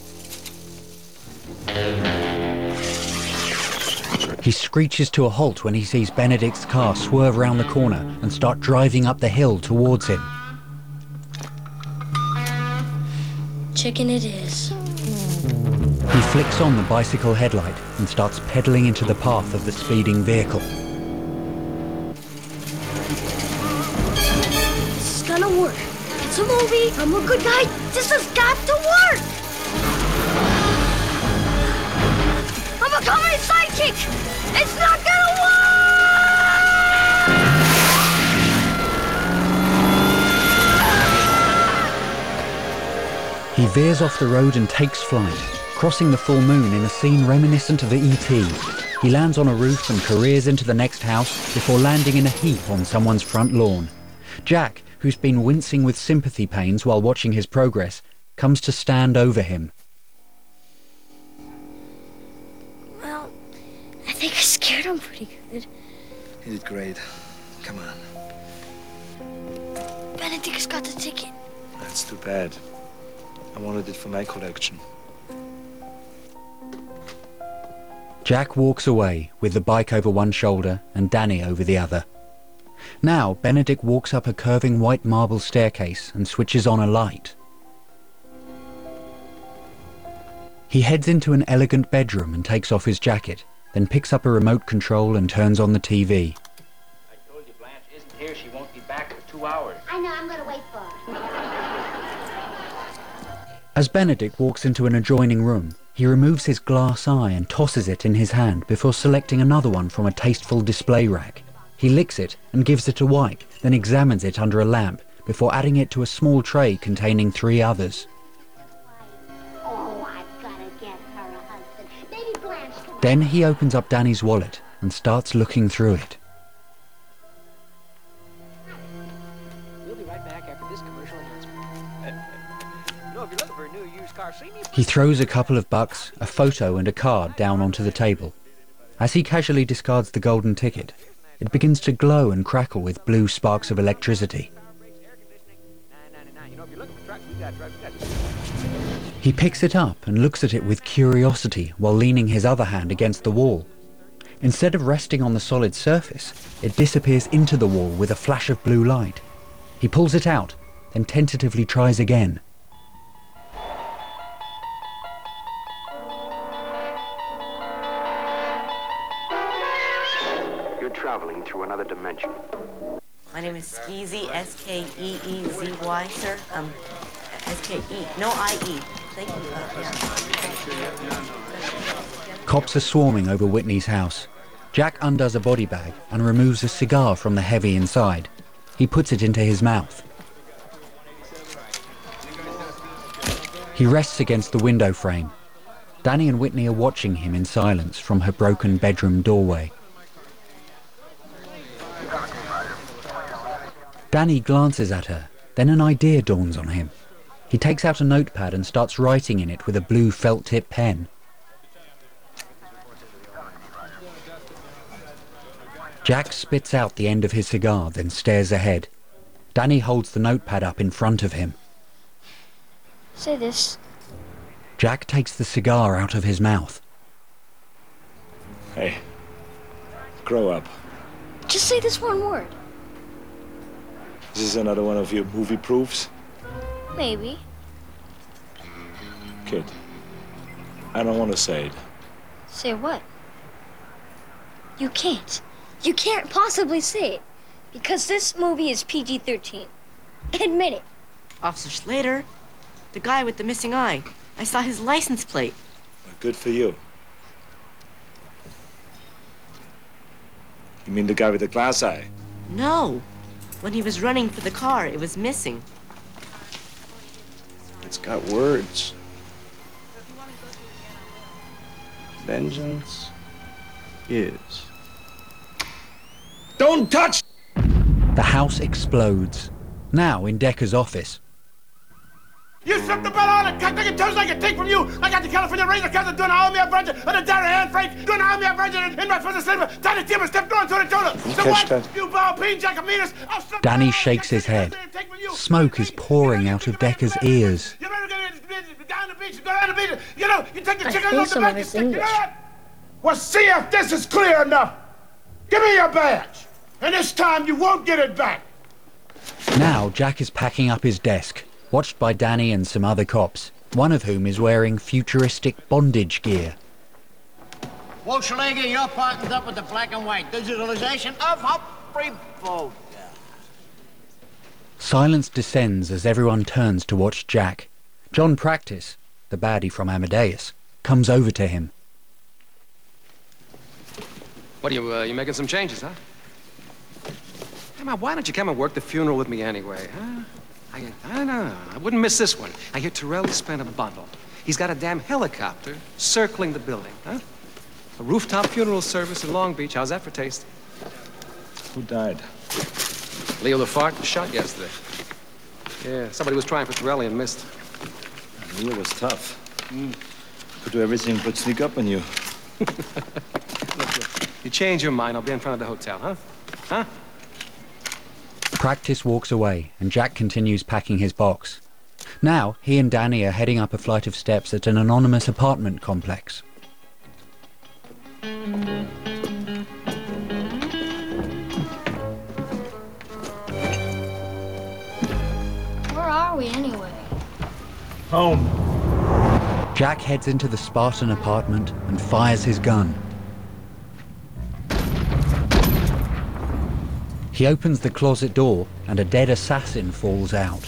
He screeches to a halt when he sees Benedict's car swerve around the corner and start driving up the hill towards him. Chicken it is. He flicks on the bicycle headlight and starts pedaling into the path of the speeding vehicle. This is gonna work. It's a movie. I'm a good guy. This has got to work. I'm a comedy sidekick. It's not gonna work. He veers off the road and takes flight, crossing the full moon in a scene reminiscent of E.T. He lands on a roof and careers into the next house before landing in a heap on someone's front lawn. Jack, who's been wincing with sympathy pains while watching his progress, comes to stand over him. Well, I think I scared him pretty good. You did great. Come on. Benedict's got the ticket. That's too bad. I wanted it for my collection. Jack walks away with the bike over one shoulder and Danny over the other. Now, Benedict walks up a curving white marble staircase and switches on a light. He heads into an elegant bedroom and takes off his jacket, then picks up a remote control and turns on the TV. I told you Blanche isn't here. She won't be back for 2 hours. I know, I'm gonna wait for her. As Benedict walks into an adjoining room, he removes his glass eye and tosses it in his hand before selecting another one from a tasteful display rack. He licks it and gives it a wipe, then examines it under a lamp before adding it to a small tray containing 3 others. Oh, I've gotta get her a husband. Baby Blanche. Then he opens up Danny's wallet and starts looking through it. We'll be right back after this commercial announcement. You know, if you're looking for a new used car, see me. He throws a couple of bucks, a photo and a card down onto the table. As he casually discards the golden ticket, it begins to glow and crackle with blue sparks of electricity. He picks it up and looks at it with curiosity while leaning his other hand against the wall. Instead of resting on the solid surface, it disappears into the wall with a flash of blue light. He pulls it out, then tentatively tries again. Traveling through another dimension. My name is Skeezy, S-K-E-E-Z-Y, sir. S-K-E, no I-E. Thank you. Cops are swarming over Whitney's house. Jack undoes a body bag and removes a cigar from the heavy inside. He puts it into his mouth. He rests against the window frame. Danny and Whitney are watching him in silence from her broken bedroom doorway. Danny glances at her, then an idea dawns on him. He takes out a notepad and starts writing in it with a blue felt-tip pen. Jack spits out the end of his cigar, then stares ahead. Danny holds the notepad up in front of him. Say this. Jack takes the cigar out of his mouth. Hey, grow up. Just say this one word. This is another one of your movie proofs? Maybe. Kid, I don't want to say it. Say what? You can't. You can't possibly say it. Because this movie is PG-13. Admit it. Officer Slater, the guy with the missing eye. I saw his license plate. Good for you. You mean the guy with the glass eye? No. When he was running for the car, it was missing. It's got words. Vengeance is. Don't touch! The house explodes. Now in Decker's office. You stripped the belt on and cut the toes like a take from you. I got the California Ranger cousin doing all me a virgin, and the Darien Frank doing all me a virgin in my first slipper. Tiny Tim and step going to the shoulder. So what? that? You ball peen, Jacominus. I'll strip Danny shakes his head. Smoke is pouring out of Decker's ears. You better get down the beach, go down the beach. You know, you take the chicken think off the some back of and it's stick. You know English. that? Well, see if this is clear enough. Give me your badge. And this time you won't get it back. Now Jack is packing up his desk, watched by Danny and some other cops, one of whom is wearing futuristic bondage gear. Walshalinga, you're partnered up with the black and white digitalization of Humphrey Bogart. Silence descends as everyone turns to watch Jack. John Practice, the baddie from Amadeus, comes over to him. What, you making some changes, huh? Hey, man, why don't you come and work the funeral with me anyway, huh? I know, I wouldn't miss this one. I hear Torelli spent a bundle. He's got a damn helicopter circling the building, huh? A rooftop funeral service in Long Beach. How's that for taste? Who died? Leo Lafart was shot yesterday. Yeah, somebody was trying for Torelli and missed. Leo was tough. Could do everything but sneak up on you. Look, you change your mind, I'll be in front of the hotel, huh? Huh? Practice walks away, and Jack continues packing his box. Now, he and Danny are heading up a flight of steps at an anonymous apartment complex. Where are we anyway? Home. Jack heads into the Spartan apartment and fires his gun. He opens the closet door, and a dead assassin falls out.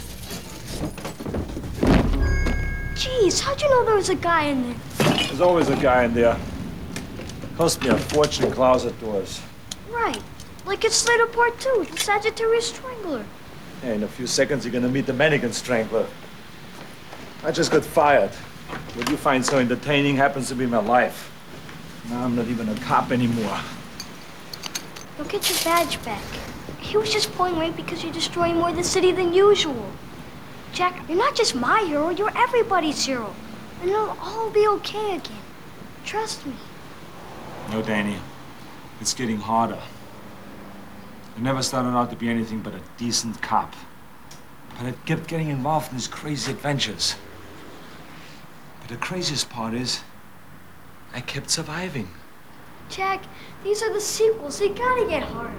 Jeez, how'd you know there was a guy in there? There's always a guy in there. Cost me a fortune, closet doors. Right. Like it's Slater Part 2, the Sagittarius Strangler. Yeah, in a few seconds you're gonna meet the Mannequin Strangler. I just got fired. What you find so entertaining happens to be my life. Now I'm not even a cop anymore. You'll get your badge back. He was just pulling rank because you're destroying more of the city than usual. Jack, you're not just my hero, you're everybody's hero. And it'll all be okay again. Trust me. No, Danny. It's getting harder. I never started out to be anything but a decent cop. But I kept getting involved in these crazy adventures. But the craziest part is, I kept surviving. Jack, these are the sequels. They gotta get harder.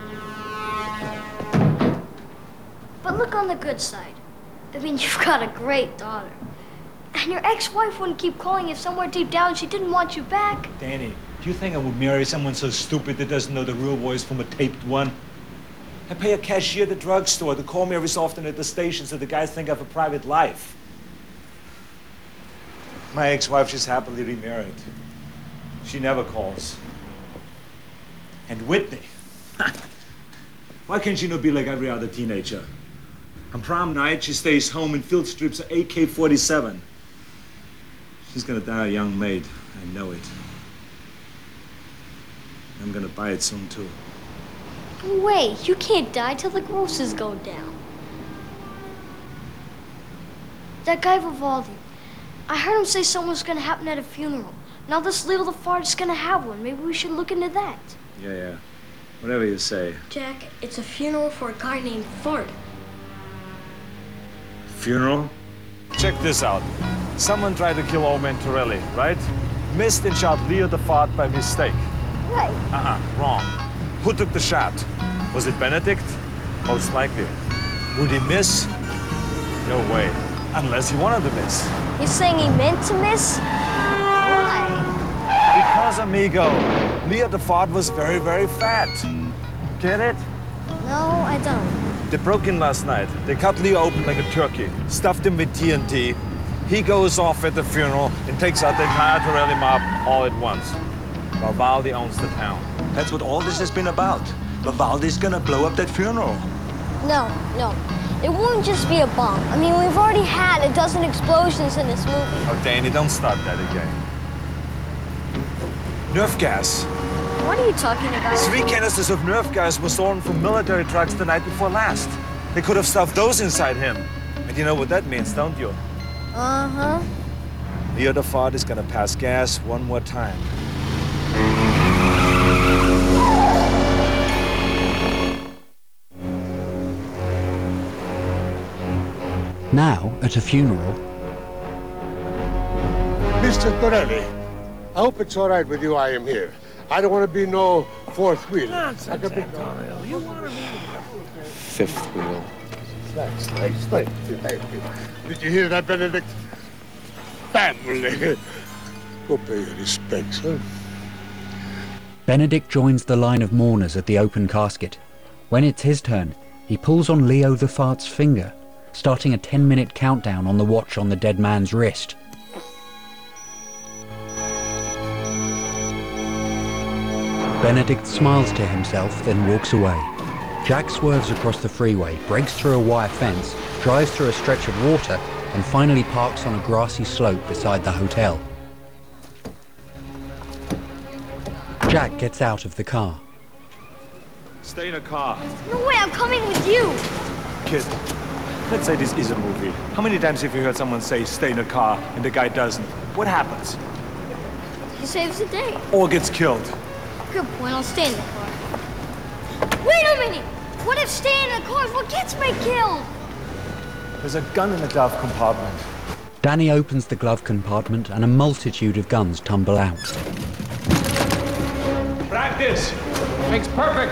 But look on the good side. I mean, you've got a great daughter. And your ex-wife wouldn't keep calling if somewhere deep down she didn't want you back. Danny, do you think I would marry someone so stupid that doesn't know the real voice from a taped one? I pay a cashier at the drugstore to call me every so often at the station so the guys think I have a private life. My ex-wife, she's happily remarried. She never calls. And Whitney. Why can't she not be like every other teenager? On prom night, she stays home and field strips an AK-47. She's gonna die a young maid. I know it. I'm gonna buy it soon, too. Wait, you can't die till the grosses go down. That guy Vivaldi, I heard him say something's gonna happen at a funeral. Now this Leo the Fart's gonna have one. Maybe we should look into that. Yeah. Whatever you say. Jack, it's a funeral for a guy named Fart. Funeral? Check this out. Someone tried to kill old man Torelli, right? Missed and shot Leo the Fart by mistake. Right. Wrong. Who took the shot? Was it Benedict? Most likely. Would he miss? No way. Unless he wanted to miss. You're saying he meant to miss? Why? Because Because, amigo, Leo DeFord was very, very fat. Get it? No, I don't. They broke in last night. They cut Leo open like a turkey, stuffed him with TNT. He goes off at the funeral and takes out the entire Torelli mob all at once. Vivaldi owns the town. That's what all this has been about. Vivaldi's gonna blow up that funeral. No. It won't just be a bomb. I mean, we've already had a dozen explosions in this movie. Oh, Danny, don't start that again. Nerf gas. What are you talking about? 3 canisters of Nerf gas were stolen from military trucks the night before last. They could have stuffed those inside him. And you know what that means, don't you? Uh-huh. Leo DeFord is gonna pass gas one more time. Now, at a funeral, Mr. Torelli, I hope it's all right with you I am here. I don't want to be no fourth wheel. Nonsense, Antonio. You want to be... Fifth wheel. Thanks. Thank you. Did you hear that, Benedict? Family. Go pay your respects, huh? Benedict joins the line of mourners at the open casket. When it's his turn, he pulls on Leo the Fart's finger, starting a 10-minute countdown on the watch on the dead man's wrist. Benedict smiles to himself, then walks away. Jack swerves across the freeway, breaks through a wire fence, drives through a stretch of water, and finally parks on a grassy slope beside the hotel. Jack gets out of the car. Stay in the car. No way, I'm coming with you. Kid, let's say this is a movie. How many times have you heard someone say, stay in the car, and the guy doesn't? What happens? He saves the day. Or gets killed. Good point, I'll stay in the car. Wait a minute! What if staying in the car is what gets me killed? There's a gun in the glove compartment. Danny opens the glove compartment and a multitude of guns tumble out. Practice! Makes perfect!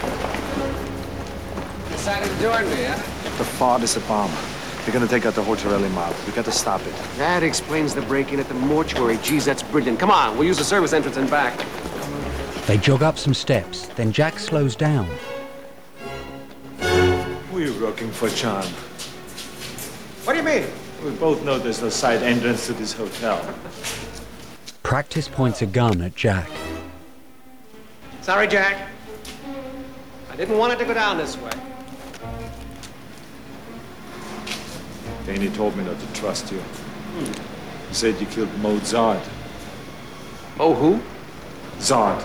Decided to join me, huh? DeFord is a bomber. They're gonna take out the whole Torelli mob. We gotta stop it. That explains the break-in at the mortuary. Geez, that's brilliant. Come on, we'll use the service entrance and back. They jog up some steps, then Jack slows down. Who are you working for, John? What do you mean? We both know there's no side entrance to this hotel. Practice points a gun at Jack. Sorry, Jack. I didn't want it to go down this way. Danny told me not to trust you. He said you killed Mozart. Oh, who? Zod.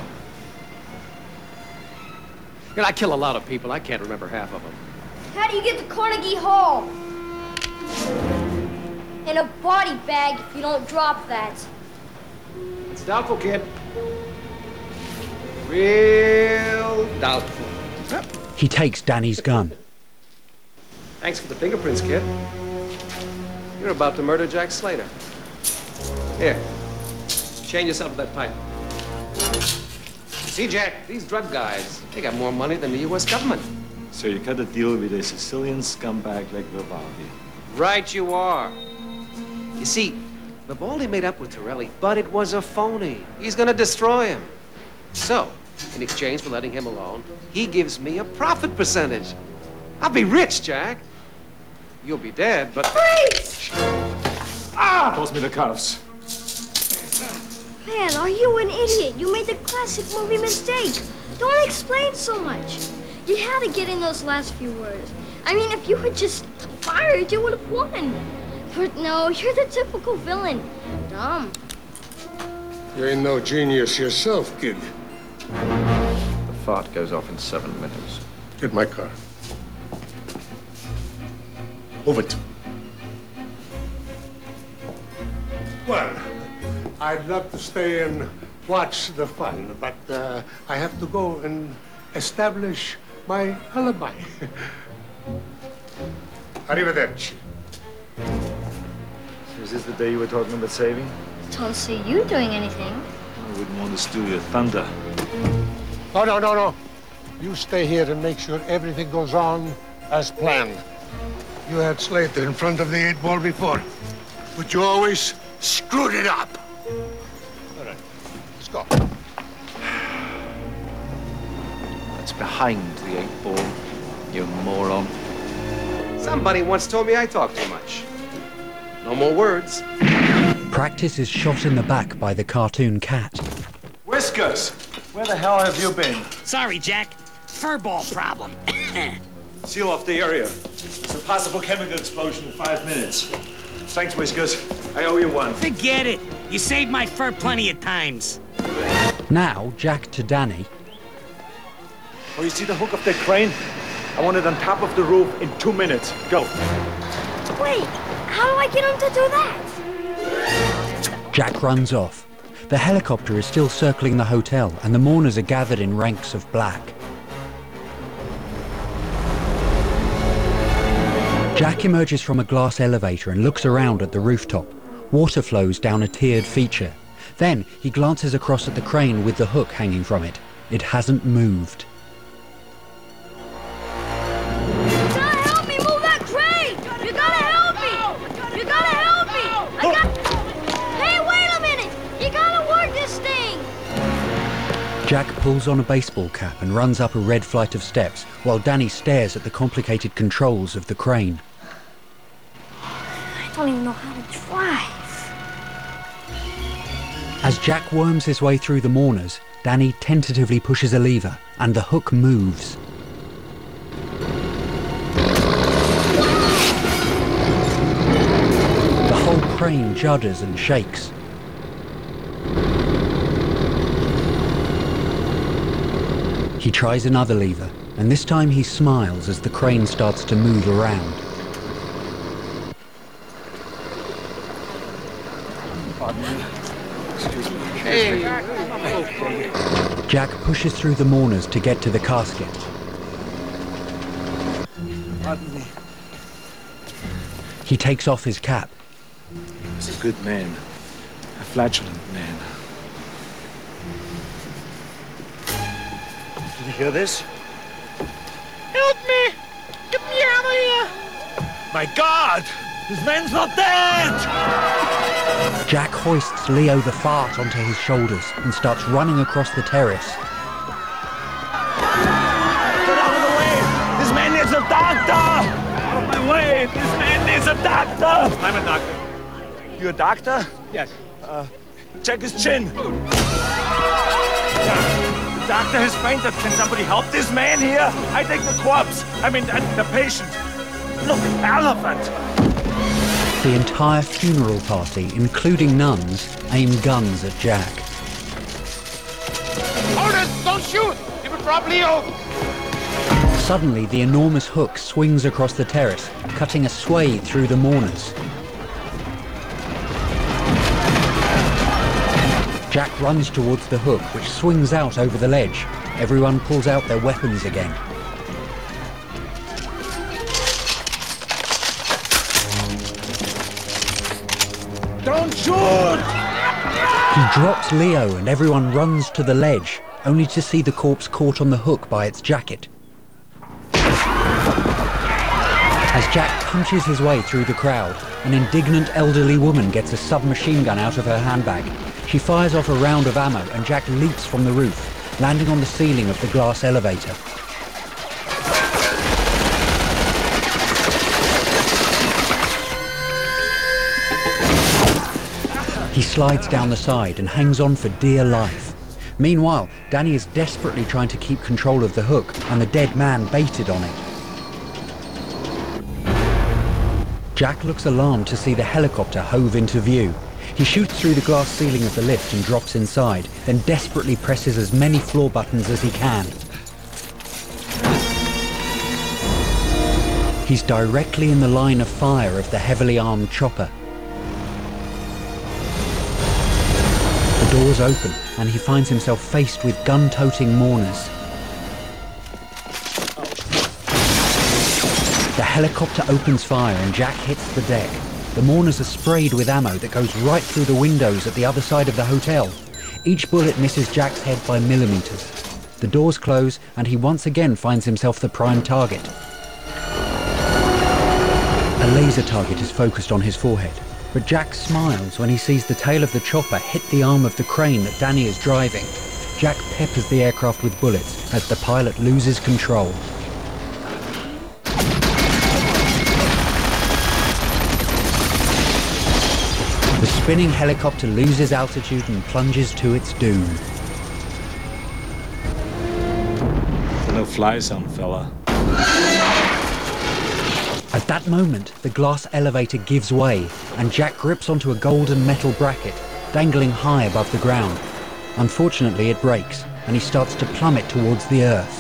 You know, I kill a lot of people. I can't remember half of them. How do you get to Carnegie Hall? In a body bag if you don't drop that. It's doubtful, kid. Real doubtful. He takes Danny's gun. Thanks for the fingerprints, kid. You're about to murder Jack Slater. Here, chain yourself to that pipe. See, Jack, these drug guys, they got more money than the U.S. government. So you cut a deal with a Sicilian scumbag like Vivaldi. Right you are. You see, Vivaldi made up with Torelli, but it was a phony. He's gonna destroy him. So, in exchange for letting him alone, he gives me a profit percentage. I'll be rich, Jack. You'll be dead, but... Freeze! Ah! Toss me the cuffs. Man, are you an idiot? You made the classic movie mistake. Don't explain so much. You had to get in those last few words. I mean, if you had just fired, you would have won. But no, you're the typical villain. Dumb. You ain't no genius yourself, kid. The fart goes off in 7 minutes. Get my car. Move it. Well, I'd love to stay and watch the fun, but I have to go and establish my alibi. Arrivederci. Is this the day you were talking about saving? Don't see you doing anything. I wouldn't want to steal your thunder. No. You stay here and make sure everything goes on as planned. You had Slater in front of the 8 ball before, but you always screwed it up. All right, let's go. It's behind the 8 ball, you moron. Somebody once told me I talk too much. No more words. Practice is shot in the back by the cartoon cat. Whiskers, where the hell have you been? Sorry, Jack. Furball problem. Seal off the area. It's a possible chemical explosion in 5 minutes. Thanks, Whiskers. I owe you one. Forget it. You saved my fur plenty of times. Now, Jack to Danny. Oh, you see the hook of that crane? I want it on top of the roof in 2 minutes. Go. Wait, how do I get him to do that? Jack runs off. The helicopter is still circling the hotel, and the mourners are gathered in ranks of black. Jack emerges from a glass elevator and looks around at the rooftop. Water flows down a tiered feature. Then he glances across at the crane with the hook hanging from it. It hasn't moved. You gotta help me move that crane! You gotta help me! You gotta help me! Hey, wait a minute! You gotta work this thing! Jack pulls on a baseball cap and runs up a red flight of steps, while Danny stares at the complicated controls of the crane. I don't even know how to drive. As Jack worms his way through the mourners, Danny tentatively pushes a lever, and the hook moves. The whole crane judders and shakes. He tries another lever, and this time he smiles as the crane starts to move around. Jack pushes through the mourners to get to the casket. Pardon me. He takes off his cap. He's a good man. A flatulent man. Did you hear this? Help me! Get me out of here! My God! This man's not dead! Jack hoists Leo the fart onto his shoulders and starts running across the terrace. Get out of the way! This man needs a doctor! Out of my way! This man needs a doctor! I'm a doctor. You a doctor? Yes. Check his chin. The doctor has fainted. Can somebody help this man here? I take the corpse. I mean, the patient. Look, elephant! The entire funeral party, including nuns, aim guns at Jack. Hold it! Don't shoot! It would drop Leo! Suddenly, the enormous hook swings across the terrace, cutting a swathe through the mourners. Jack runs towards the hook, which swings out over the ledge. Everyone pulls out their weapons again. Don't shoot! He drops Leo and everyone runs to the ledge, only to see the corpse caught on the hook by its jacket. As Jack punches his way through the crowd, an indignant elderly woman gets a submachine gun out of her handbag. She fires off a round of ammo and Jack leaps from the roof, landing on the ceiling of the glass elevator. He slides down the side and hangs on for dear life. Meanwhile, Danny is desperately trying to keep control of the hook and the dead man baited on it. Jack looks alarmed to see the helicopter hove into view. He shoots through the glass ceiling of the lift and drops inside, then desperately presses as many floor buttons as he can. He's directly in the line of fire of the heavily armed chopper. The doors open, and he finds himself faced with gun-toting mourners. The helicopter opens fire and Jack hits the deck. The mourners are sprayed with ammo that goes right through the windows at the other side of the hotel. Each bullet misses Jack's head by millimeters. The doors close, and he once again finds himself the prime target. A laser target is focused on his forehead, but Jack smiles when he sees the tail of the chopper hit the arm of the crane that Danny is driving. Jack peppers the aircraft with bullets as the pilot loses control. The spinning helicopter loses altitude and plunges to its doom. The no-fly zone, fella. At that moment, the glass elevator gives way, and Jack grips onto a golden metal bracket, dangling high above the ground. Unfortunately, it breaks, and he starts to plummet towards the earth.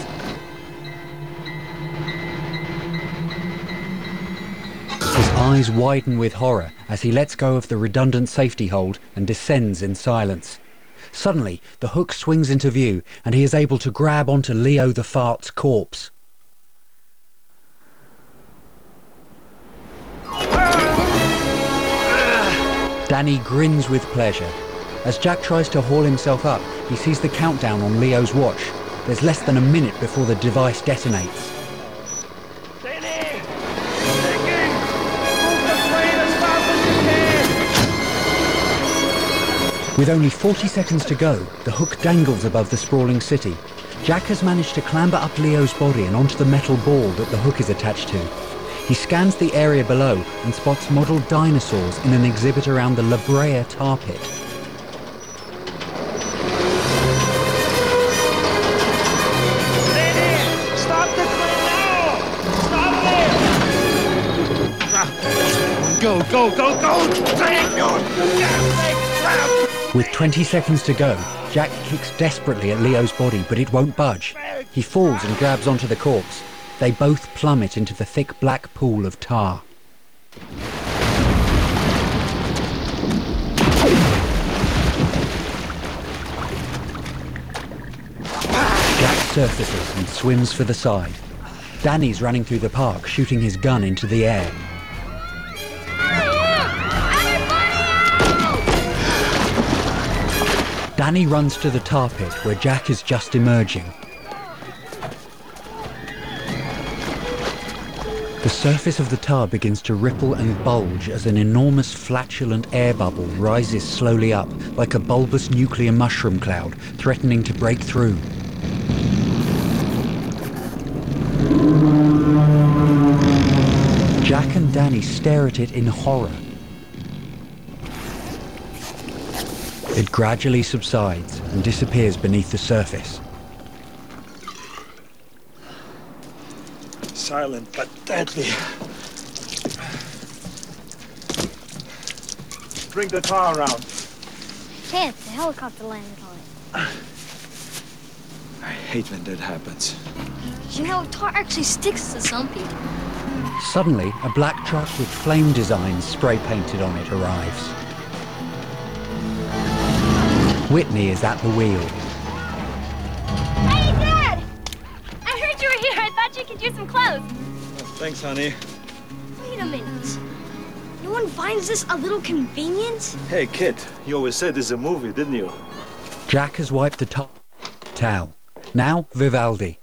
His eyes widen with horror as he lets go of the redundant safety hold and descends in silence. Suddenly, the hook swings into view, and he is able to grab onto Leo the Fart's corpse. Danny grins with pleasure. As Jack tries to haul himself up, he sees the countdown on Leo's watch. There's less than a minute before the device detonates. With only 40 seconds to go, the hook dangles above the sprawling city. Jack has managed to clamber up Leo's body and onto the metal ball that the hook is attached to. He scans the area below and spots model dinosaurs in an exhibit around the La Brea tar pit. Stop the train now! Stop there! Go, go, go, go! Take your gas! With 20 seconds to go, Jack kicks desperately at Leo's body, but it won't budge. He falls and grabs onto the corpse. They both plummet into the thick black pool of tar. Jack surfaces and swims for the side. Danny's running through the park, shooting his gun into the air. Danny runs to the tar pit where Jack is just emerging. The surface of the tar begins to ripple and bulge as an enormous flatulent air bubble rises slowly up like a bulbous nuclear mushroom cloud, threatening to break through. Jack and Danny stare at it in horror. It gradually subsides and disappears beneath the surface. Silent but deadly. Bring the tar around. Can't. The helicopter landed on it. I hate when that happens. You know, tar actually sticks to some people. Suddenly, a black truck with flame designs spray painted on it arrives. Whitney is at the wheel. Hey, Dad! I heard you were here. I thought you could use some clothes. Thanks, honey. Wait a minute. No one finds this a little convenient? Hey, kid, you always said this is a movie, didn't you? Jack has wiped the towel. Now, Vivaldi.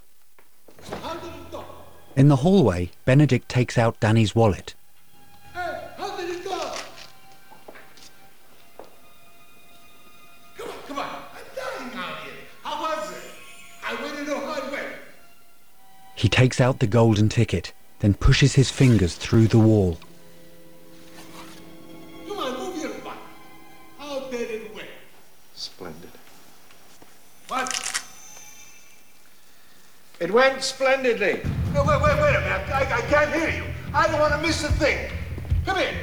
In the hallway, Benedict takes out Danny's wallet. Hey, how did it go? Come on. I'm dying out here. How was it? I waited a hard way. He takes out the golden ticket, then pushes his fingers through the wall. Come on, move your butt. How did it went? Splendid. What? It went splendidly. No, wait a minute. I can't hear you. I don't want to miss a thing. Come here.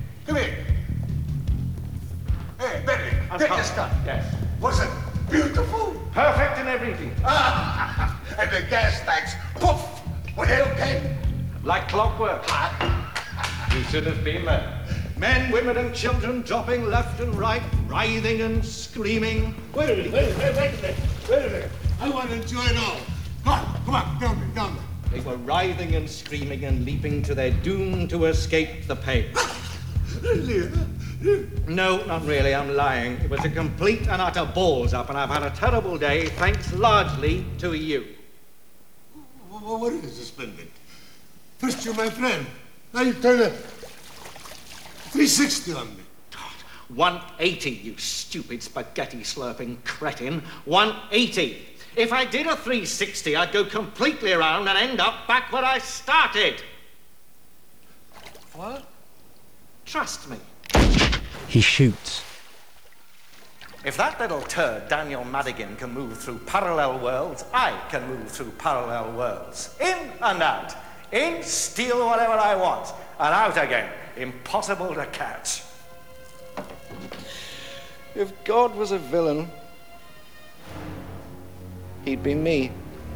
Hey, Benny, take this gun. Yes. Was it beautiful? Perfect in everything. And the gas tanks, poof, were they okay? Like clockwork. You should have been there. Men, women, and children dropping left and right, writhing and screaming. Wait a minute. I want to enjoy it all. Come on, down there. They were writhing and screaming and leaping to their doom to escape the pain. Really? No, not really, I'm lying. It was a complete and utter balls up, and I've had a terrible day, thanks largely to you. What is this, splendid? First you're my friend, now you turn a 360 on me. 180, you stupid spaghetti-slurping cretin. 180. If I did a 360, I'd go completely around and end up back where I started. What? Trust me. He shoots. If that little turd, Daniel Madigan, can move through parallel worlds, I can move through parallel worlds. In and out. In, steal whatever I want. And out again. Impossible to catch. If God was a villain, he'd be me.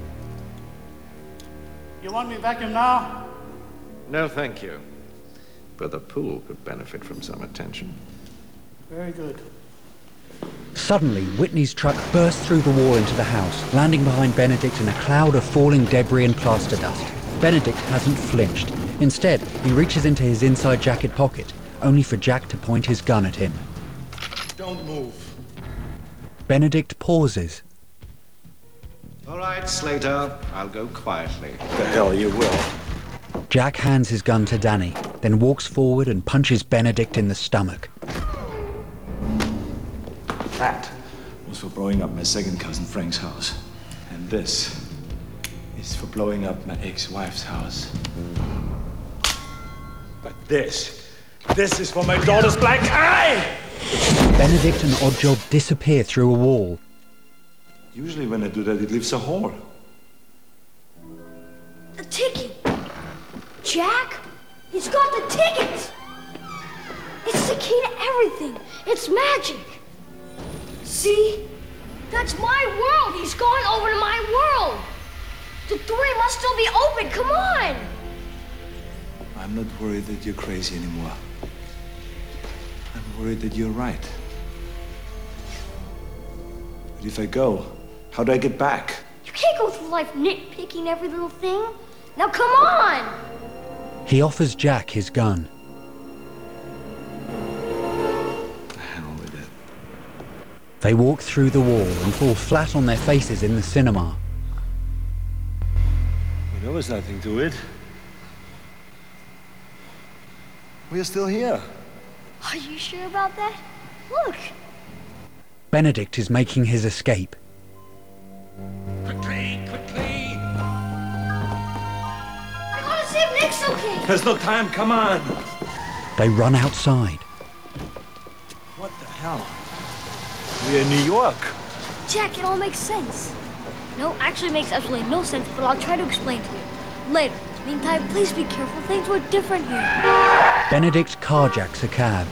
You want me vacuum now? No, thank you. But the pool could benefit from some attention. Very good. Suddenly, Whitney's truck bursts through the wall into the house, landing behind Benedict in a cloud of falling debris and plaster dust. Benedict hasn't flinched. Instead, he reaches into his inside jacket pocket, only for Jack to point his gun at him. Don't move. Benedict pauses. All right, Slater, I'll go quietly. The hell you will. Jack hands his gun to Danny, then walks forward and punches Benedict in the stomach. That was for blowing up my second cousin Frank's house. And this is for blowing up my ex-wife's house. But this is for my daughter's black eye! Benedict and Oddjob disappear through a wall. Usually when I do that, it leaves a hole. The ticket! Jack? He's got the ticket! It's the key to everything! It's magic! See? That's my world! He's gone over to my world! The door must still be open! Come on! I'm not worried that you're crazy anymore. I'm worried that you're right. But if I go, how do I get back? You can't go through life nitpicking every little thing. Now come on! He offers Jack his gun. The hell with it. They walk through the wall and fall flat on their faces in the cinema. Well, there was nothing to it. We're still here. Are you sure about that? Look! Benedict is making his escape. Quickly! I gotta see if Nick's okay! There's no time, come on! They run outside. What the hell? We're in New York. Jack, it all makes sense. No, actually makes absolutely no sense, but I'll try to explain to you later. Meantime, please be careful. Things were different here. Benedict carjacks a cab.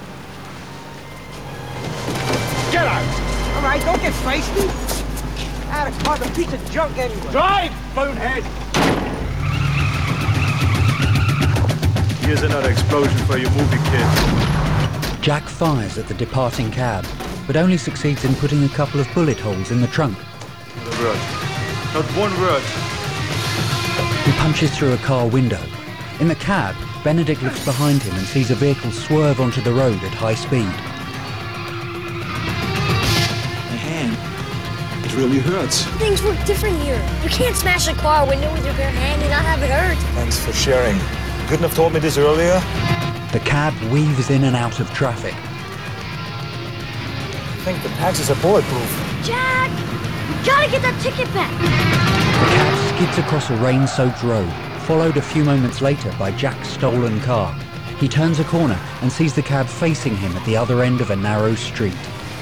Get out! All right, don't get feisty. Alex, car's a piece of junk anyway. Drive, bonehead! Here's another explosion for your movie kid. Jack fires at the departing cab, but only succeeds in putting a couple of bullet holes in the trunk. Not a word. Not one word. He punches through a car window. In the cab, Benedict looks behind him and sees a vehicle swerve onto the road at high speed. My hand, it really hurts. Things work different here. You can't smash a car window with your bare hand and not have it hurt. Thanks for sharing. Couldn't have told me this earlier. The cab weaves in and out of traffic. I think the taxis are bulletproof. Jack! We gotta get that ticket back! The cab skids across a rain-soaked road, followed a few moments later by Jack's stolen car. He turns a corner and sees the cab facing him at the other end of a narrow street.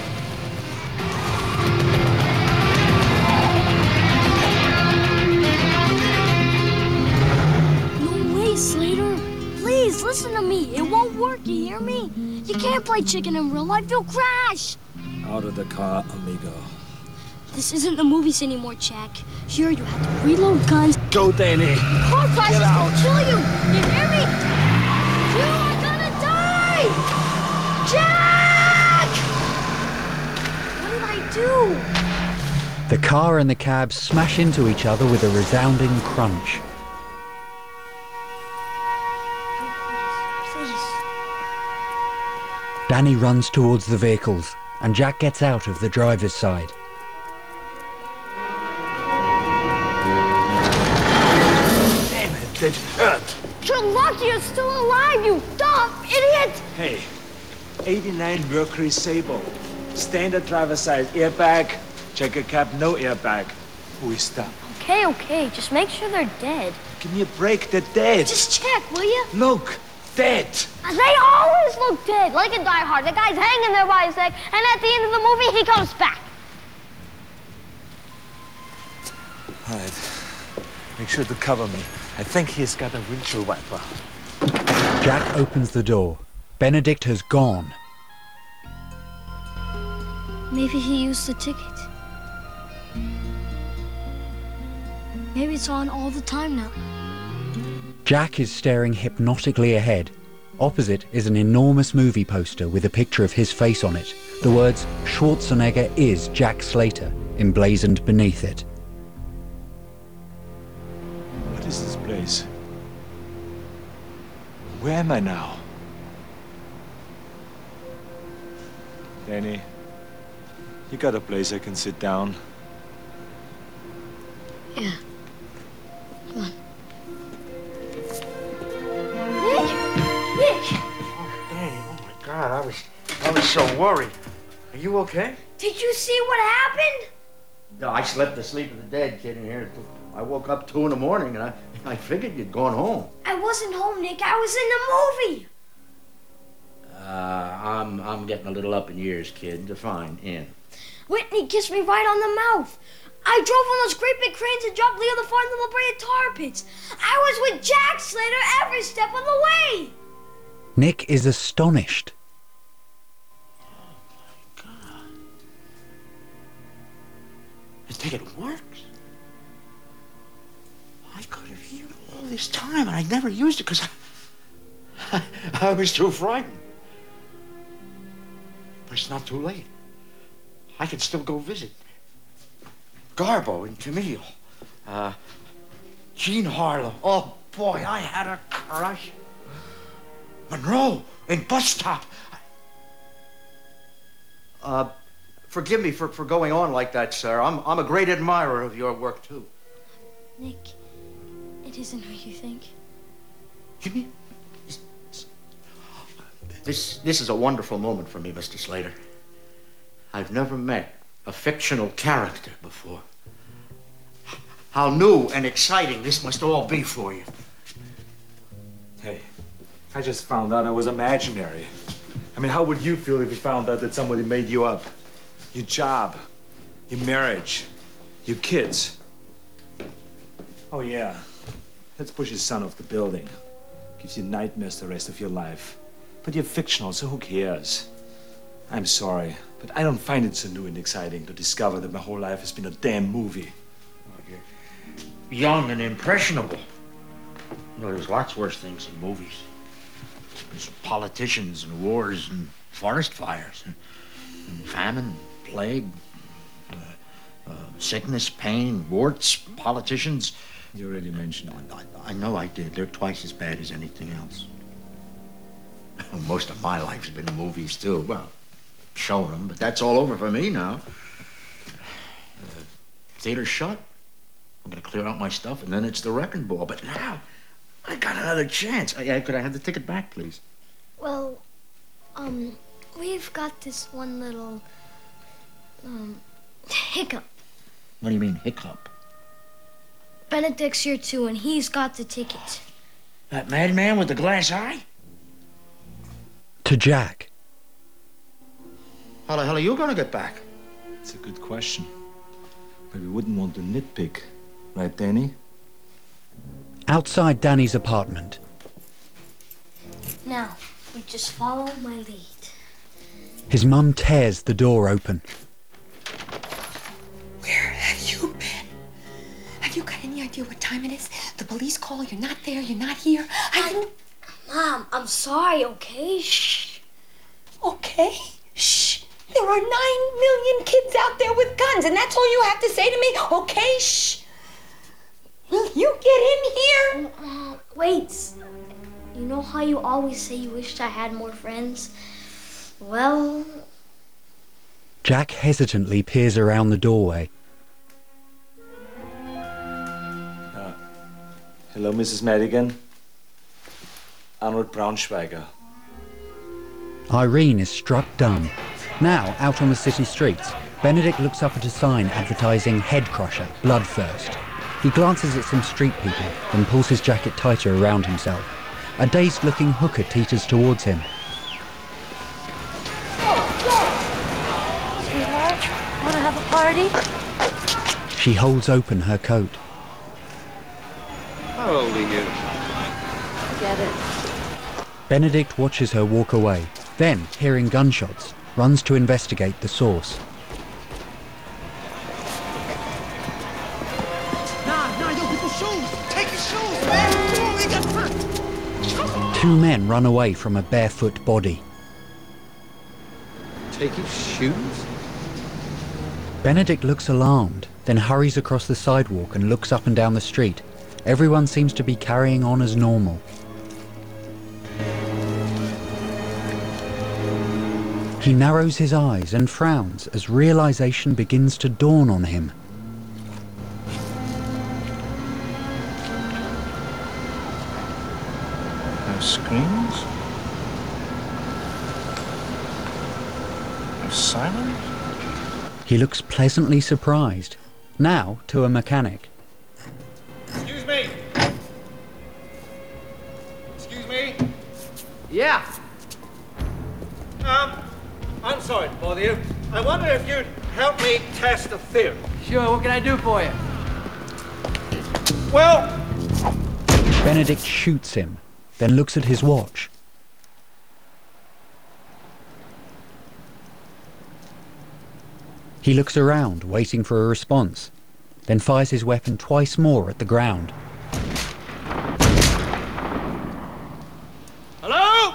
No way, Slater. Please, listen to me. It won't work, you hear me? You can't play chicken in real life. You'll crash. Out of the car, amigo. This isn't the movies anymore, Jack. Here you have to reload guns. Go, Danny. Car crashes will kill you. You hear me? You are gonna die! Jack! What did I do? The car and the cab smash into each other with a resounding crunch. Please. Danny runs towards the vehicles, and Jack gets out of the driver's side. That hurt. You're lucky you're still alive, you dumb idiot! Hey, '89 Mercury Sable. Standard driver's side, airbag. Checker cab, no airbag. Who is that? Okay. Just make sure they're dead. Give me a break, they're dead. Just check, will you? Look, dead. They always look dead, like in Die Hard. The guy's hanging there by his neck, and at the end of the movie, he comes back. All right. Make sure to cover me. I think he's got a windshield wiper. Jack opens the door. Benedict has gone. Maybe he used the ticket. Maybe it's on all the time now. Jack is staring hypnotically ahead. Opposite is an enormous movie poster with a picture of his face on it. The words, Schwarzenegger is Jack Slater, emblazoned beneath it. What is this place? Where am I now? Danny, you got a place I can sit down? Yeah. Come on. Nick! Danny, oh my God, I was so worried. Are you okay? Did you see what happened? No, I slept the sleep of the dead, kid, in here. I woke up 2 in the morning, and I figured you'd gone home. I wasn't home, Nick. I was in the movie. I'm getting a little up in years, kid. Define in. Whitney kissed me right on the mouth. I drove on those great big cranes and jumped Leo the Far in the La Brea tar pits. I was with Jack Slater every step of the way. Nick is astonished. The ticket works. I could have used all this time, and I never used it because I was too frightened. But it's not too late. I can still go visit Garbo and Camille. Jean Harlow. Oh, boy, I had a crush. Monroe in Bus Stop. Forgive me for going on like that, sir. I'm a great admirer of your work, too. Nick, it isn't what you think. You mean? This is a wonderful moment for me, Mr. Slater. I've never met a fictional character before. How new and exciting this must all be for you. Hey, I just found out I was imaginary. I mean, how would you feel if you found out that somebody made you up? Your job, your marriage, your kids. Oh, yeah. Let's push his son off the building. Gives you nightmares the rest of your life. But you're fictional, so who cares? I'm sorry, but I don't find it so new and exciting to discover that my whole life has been a damn movie. You're young and impressionable. You know, there's lots worse things in movies. There's politicians and wars and forest fires and famine, plague, sickness, pain, warts, politicians. You already mentioned it. I know I did. They're twice as bad as anything else. Most of my life's been movies, too. Well, showing them, but that's all over for me now. Theater's shut. I'm gonna clear out my stuff, and then it's the wrecking ball. But now, I got another chance. Could I have the ticket back, please? Well, we've got this one little, hiccup. What do you mean, hiccup? Benedict's here, too, and he's got the ticket. That madman with the glass eye? To Jack. How the hell are you gonna get back? It's a good question. But we wouldn't want to nitpick. Right, Danny? Outside Danny's apartment. Now, we just follow my lead. His mum tears the door open. Where have you been? Have you got any idea what time it is? The police call, you're not there, you're not here. Mom, I'm sorry, okay? Shh. Okay? Shh. There are 9 million kids out there with guns, and that's all you have to say to me? Okay, shh. Will you get in here? Wait. You know how you always say you wished I had more friends? Well... Jack hesitantly peers around the doorway. Hello, Mrs. Madigan. Arnold Braunschweiger. Irene is struck dumb. Now, out on the city streets, Benedict looks up at a sign advertising Head Crusher, Bloodthirst. He glances at some street people, then pulls his jacket tighter around himself. A dazed-looking hooker teeters towards him. Sweetheart, wanna have a party? She holds open her coat. How old are you? Get it. Benedict watches her walk away, then, hearing gunshots, runs to investigate the source. Nah, yo, people's shoes! Take your shoes, man! Come on, we got first! Two men run away from a barefoot body. Take his shoes? Benedict looks alarmed, then hurries across the sidewalk and looks up and down the street. Everyone seems to be carrying on as normal. He narrows his eyes and frowns as realization begins to dawn on him. No screens? No silence? He looks pleasantly surprised, now to a mechanic. Excuse me! Excuse me? Yeah. I'm sorry to bother you. I wonder if you'd help me test a theory. Sure, what can I do for you? Well, Benedict shoots him, then looks at his watch. He looks around, waiting for a response, then fires his weapon twice more at the ground. hello?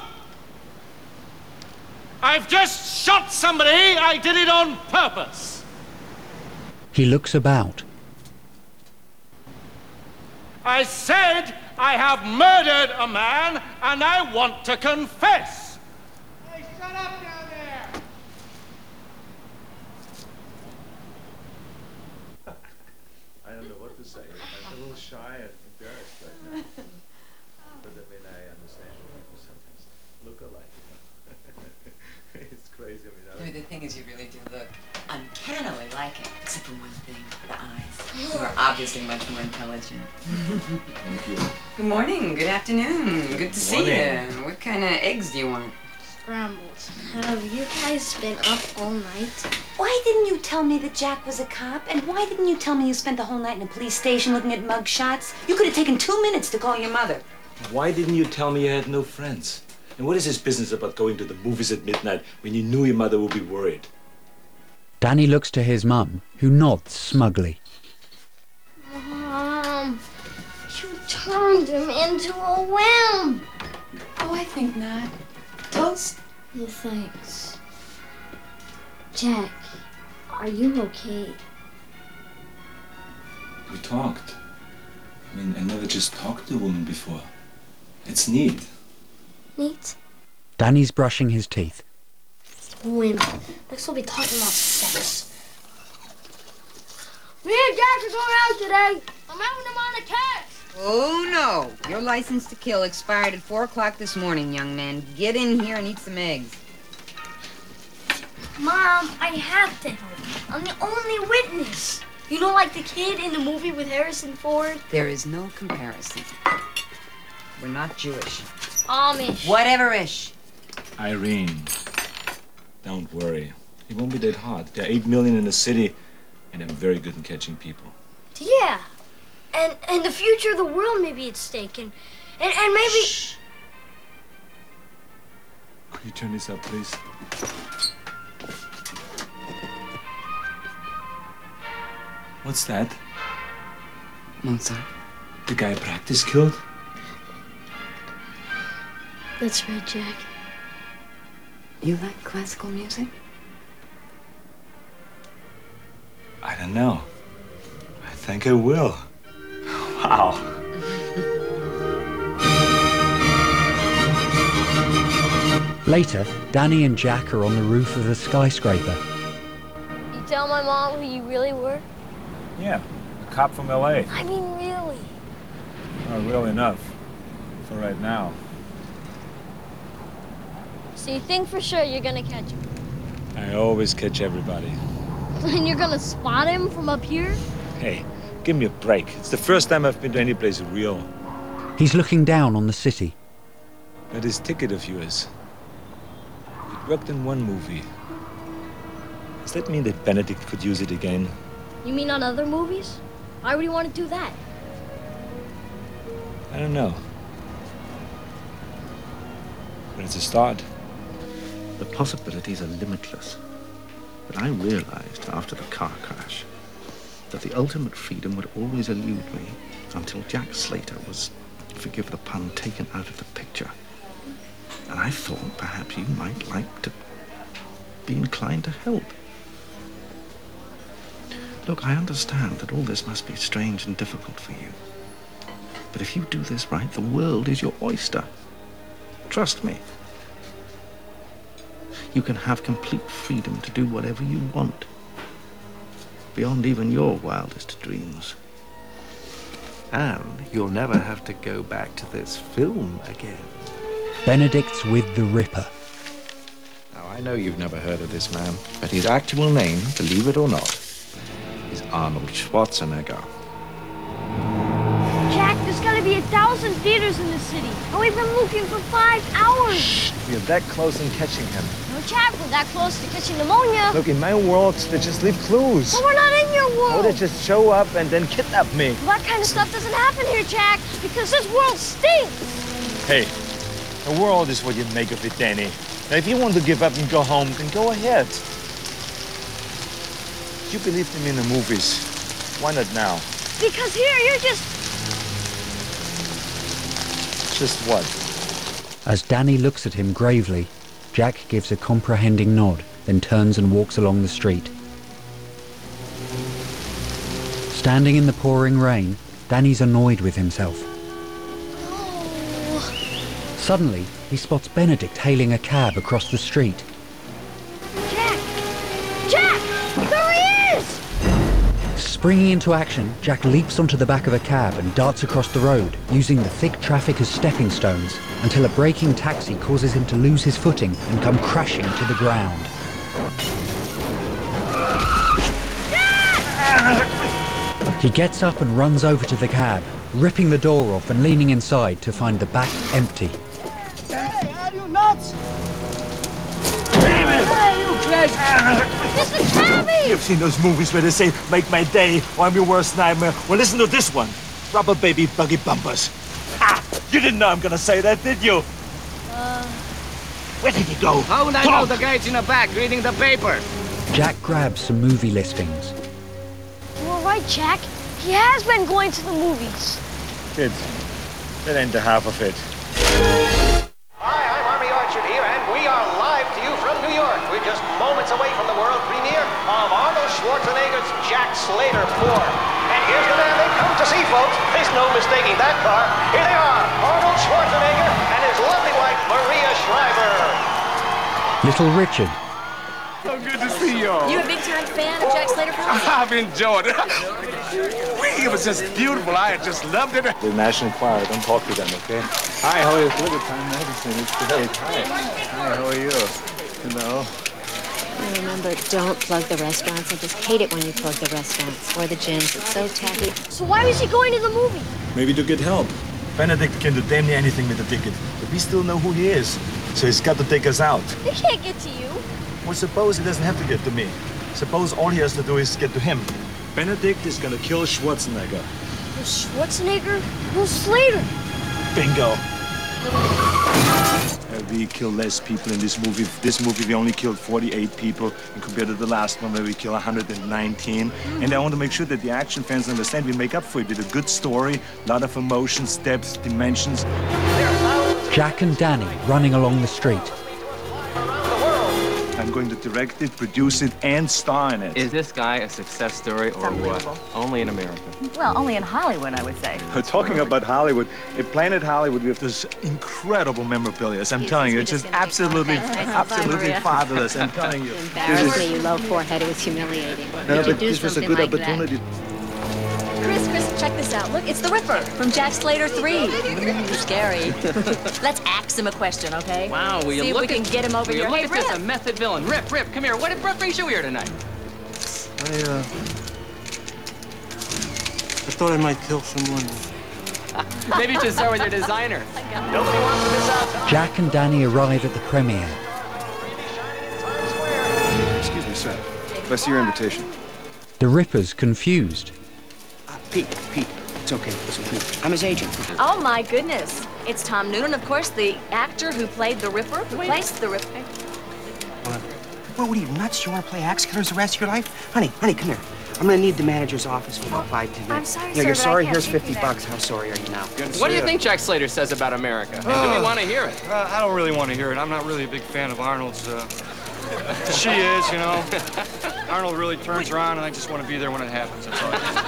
I've just shot somebody. I did it on purpose. He looks about. I said I have murdered a man and I want to confess. Hey, shut up down there! I don't know what to say. I'm a little shy and embarrassed right now. But I mean, I understand people sometimes look alike. It's crazy. I mean, The thing is, you really do look uncannily like it, except for one thing, the eyes. You are obviously much more intelligent. Thank you. Good morning, good afternoon, good to see Morning. you. What kind of eggs do you want? Scrambled. Have you guys been up all night? Why didn't you tell me that Jack was a cop? And why didn't you tell me you spent the whole night in a police station looking at mug shots? You could have taken 2 minutes to call your mother. Why didn't you tell me you had no friends? And what is this business about going to the movies at midnight when you knew your mother would be worried? Danny looks to his mum, who nods smugly. Mom, you turned him into a wimp. Oh, I think not. Toast? Yeah, thanks. Jack, are you okay? We talked. I mean, I never just talked to a woman before. It's neat. Neat? Danny's brushing his teeth. Wimp. Next we'll be talking about sex. Me and Jack are going out today. I'm having him on a test. Oh, no. Your license to kill expired at 4 o'clock this morning, young man. Get in here and eat some eggs. Mom, I have to help. I'm the only witness. You know, like the kid in the movie with Harrison Ford? There is no comparison. We're not Jewish. Amish. Whatever-ish. Irene, don't worry. It won't be that hard. There are 8 million in the city, and I'm very good in catching people. Yeah. And the future of the world may be at stake. And maybe... Shh. Could you turn this up, please? What's that? Mozart. The guy Practice killed? That's right, Jack. You like classical music? I don't know. I think I will. Wow. Later, Danny and Jack are on the roof of a skyscraper. You tell my mom who you really were? Yeah, a cop from L.A. I mean, really. Not real enough. For right now. So you think for sure you're gonna catch him? I always catch everybody. And you're gonna spot him from up here? Hey, give me a break. It's the first time I've been to any place real. He's looking down on the city. That is ticket of yours. It worked in one movie. Does that mean that Benedict could use it again? You mean on other movies? Why would you want to do that? I don't know. But it's a start. The possibilities are limitless. But I realized after the car crash that the ultimate freedom would always elude me until Jack Slater was, forgive the pun, taken out of the picture. And I thought perhaps you might like to be inclined to help. Look, I understand that all this must be strange and difficult for you. But if you do this right, the world is your oyster. Trust me. You can have complete freedom to do whatever you want, beyond even your wildest dreams. And you'll never have to go back to this film again. Benedict's with the Ripper. Now, I know you've never heard of this man, but his actual name, believe it or not, is Arnold Schwarzenegger. Jack, there's gotta be 1,000 theaters in the city. And we've been looking for 5 hours. We're that close in catching him. No, Jack, we're that close to catching pneumonia. Look, in my world, they just leave clues. But we're not in your world. Oh, they just show up and then kidnap me. Well, that kind of stuff doesn't happen here, Jack, because this world stinks. Hey, the world is what you make of it, Danny. Now, if you want to give up and go home, then go ahead. You believed in me in the movies. Why not now? Because here, you're just... Just what? As Danny looks at him gravely, Jack gives a comprehending nod, then turns and walks along the street. Standing in the pouring rain, Danny's annoyed with himself. Suddenly, he spots Benedict hailing a cab across the street. Jack! Jack! There he is! Springing into action, Jack leaps onto the back of a cab and darts across the road, using the thick traffic as stepping stones, until a braking taxi causes him to lose his footing and come crashing to the ground. He gets up and runs over to the cab, ripping the door off and leaning inside to find the back empty. Hey, are you nuts? Hey, you crazy! Mr. Cabby! You've seen those movies where they say, make my day, or I'm your worst nightmare. Well, listen to this one. Rubber baby buggy bumpers. Ah, you didn't know I'm gonna say that, did you? Where did he go? How would I know the guy's in the back reading the paper? Jack grabs some movie listings. You were right, Jack. He has been going to the movies. Kids, that ain't the half of it. Hi, I'm Army Orchard here, and we are live to you from New York. We're just moments away from the world premiere of Arnold Schwarzenegger's Jack Slater 4. And here's the man they've come to see, folks. There's no mistaking that car. Here they are, Arnold Schwarzenegger and his lovely wife, Maria Shriver. Little Richard. So good to see you all. You a big-time fan of Jack Slater films? I've enjoyed it. It was just beautiful. I just loved it. The National Choir, don't talk to them, okay? Hi, how are you? Look at Time Magazine. It's great. Hi, how are you? Hello. Remember, don't plug the restaurants. I just hate it when you plug the restaurants or the gyms. It's so tacky. So why was he going to the movie? Maybe to get help. Benedict can do damn near anything with the ticket, but we still know who he is, so he's got to take us out. He can't get to you. Well, suppose he doesn't have to get to me. Suppose all he has to do is get to him. Benedict is gonna kill Schwarzenegger. Who's Schwarzenegger? Who's Slater? Bingo. We kill less people in this movie. This movie, we only killed 48 people, and compared to the last one where we kill 119. And I want to make sure that the action fans understand we make up for it with a good story, a lot of emotions, depth, dimensions. Jack and Danny running along the street. I'm going to direct it, produce it, and star in it. Is this guy a success story or what? Only in America. Well, only in Hollywood, I would say. Talking about Hollywood, at Planet Hollywood, we have this incredible memorabilia. I'm telling you, it's just absolutely fabulous. I'm telling you. Embarrassed me, you low forehead. It was humiliating. No, but this was a good opportunity. Chris, Check this out. Look, it's the Ripper from Jack Slater 3. Scary. Let's ask him a question, okay? Wow, will you See if look we can get him over will here. you look Hey, at this, Rip. a method villain. Rip, come here. What brings you here tonight? I thought I might kill someone. Maybe you should start with your designer. Nobody wants to miss out. Jack and Danny arrive at the premiere. Excuse me, sir. I see your invitation. The Ripper's confused. Pete, it's okay. Listen, Pete, I'm his agent. Oh, my goodness. It's Tom Noonan, of course, the actor who played the Ripper, who plays the Ripper. What are you, nuts? You want to play axe killers the rest of your life? Honey, come here. I'm gonna need the manager's office for about 5-10 minutes. I'm sorry, Yeah, sir, you're but I sorry. can't Here's take you $50. How sorry are you now? What do you think Jack Slater says about America? And do we want to hear it? I don't really want to hear it. I'm not really a big fan of Arnold's. She is, you know. Arnold really turns her on, and I just want to be there when it happens. That's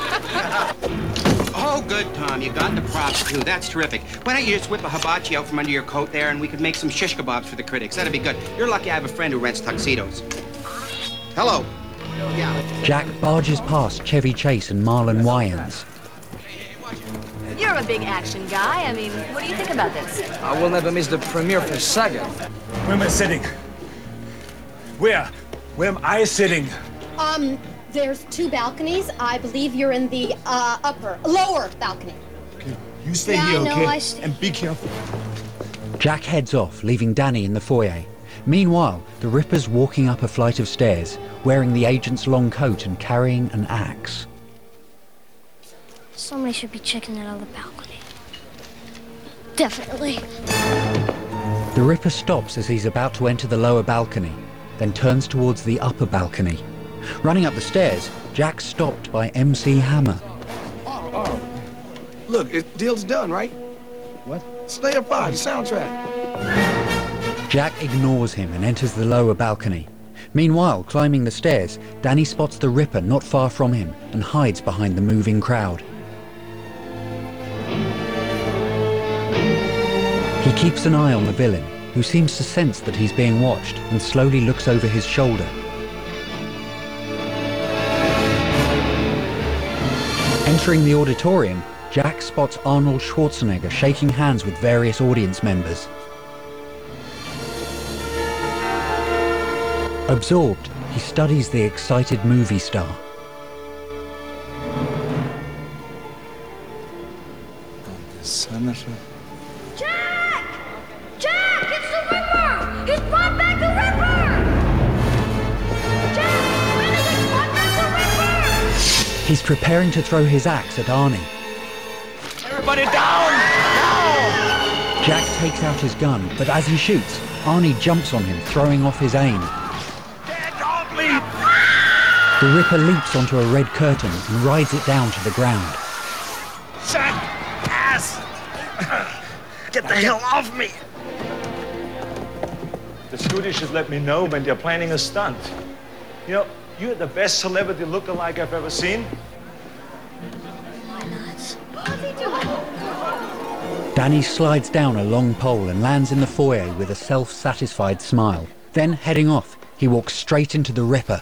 all. Oh, good, Tom. You got the props, too. That's terrific. Why don't you just whip a hibachi out from under your coat there, and we could make some shish kebabs for the critics. That'd be good. You're lucky I have a friend who rents tuxedos. Hello. Yeah. Jack barges past Chevy Chase and Marlon Wayans. You're a big action guy. I mean, what do you think about this? I will never miss the premiere for Saga. Where am I sitting? Where? Where am I sitting? There's 2 balconies. I believe you're in the lower balcony. You stay Yeah, here, I know, okay? I see. And be careful. Jack heads off, leaving Danny in the foyer. Meanwhile, the Ripper's walking up a flight of stairs, wearing the agent's long coat and carrying an axe. Somebody should be checking it out of the balcony. Definitely. The Ripper stops as he's about to enter the lower balcony, then turns towards the upper balcony. Running up the stairs, Jack's stopped by MC Hammer. Oh. Look, deal's done, right? What? Slayer 5, soundtrack. Jack ignores him and enters the lower balcony. Meanwhile, climbing the stairs, Danny spots the Ripper not far from him and hides behind the moving crowd. He keeps an eye on the villain, who seems to sense that he's being watched and slowly looks over his shoulder. Entering the auditorium, Jack spots Arnold Schwarzenegger shaking hands with various audience members. Absorbed, he studies the excited movie star. Senator. Jack! Jack! It's the Ripper! He's brought back the Ripper! Jack! Benedict's brought back the Ripper! He's preparing to throw his axe at Arnie. Everybody down! Down! Jack takes out his gun, but as he shoots, Arnie jumps on him, throwing off his aim. Don't leave! The Ripper leaps onto a red curtain and rides it down to the ground. Jack! Ass! Get the hell off me! The studio should let me know when they're planning a stunt. You know, you're the best celebrity lookalike I've ever seen. Danny slides down a long pole and lands in the foyer with a self-satisfied smile. Then, heading off, he walks straight into the Ripper.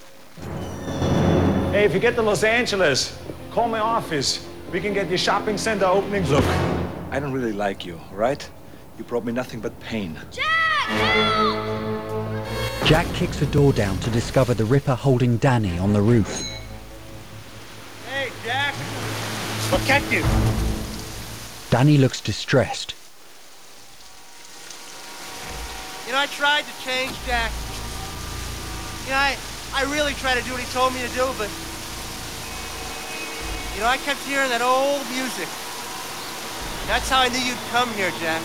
Hey, if you get to Los Angeles, call my office. We can get your shopping center opening. Look, I don't really like you, all right? You brought me nothing but pain. Jack kicks a door down to discover the Ripper holding Danny on the roof. Hey, Jack! What can you? Danny looks distressed. You know, I tried to change Jack. You know, I really tried to do what he told me to do, but... You know, I kept hearing that old music. That's how I knew you'd come here, Jack.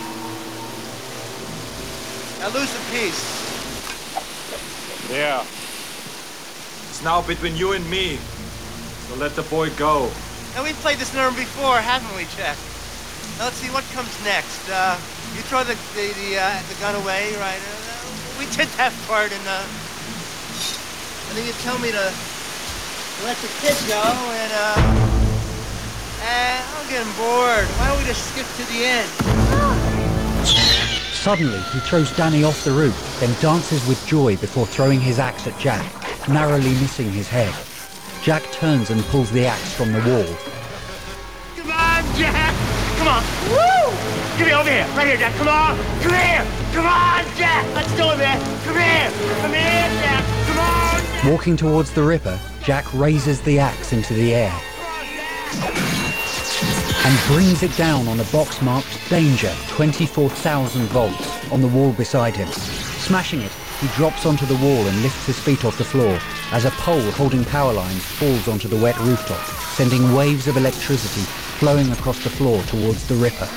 Now lose the peace. Yeah. It's now between you and me. So let the boy go. Now, we've played this number before, haven't we, Jack? Now, let's see, what comes next? You throw the gun away, right? We did that part, and then you tell me to let the kid go, and I'm getting bored. Why don't we just skip to the end? Suddenly, he throws Danny off the roof, then dances with joy before throwing his axe at Jack, narrowly missing his head. Jack turns and pulls the axe from the wall. Jack! Come on. Woo! Give me over here. Right here, Jack. Come on. Come here. Come on, Jack. Let's do it, man. Come here. Come here, Jack. Come on. Walking towards the Ripper, Jack raises the axe into the air and brings it down on a box marked Danger 24,000 volts on the wall beside him. Smashing it, he drops onto the wall and lifts his feet off the floor as a pole holding power lines falls onto the wet rooftop, sending waves of electricity flowing across the floor towards the Ripper.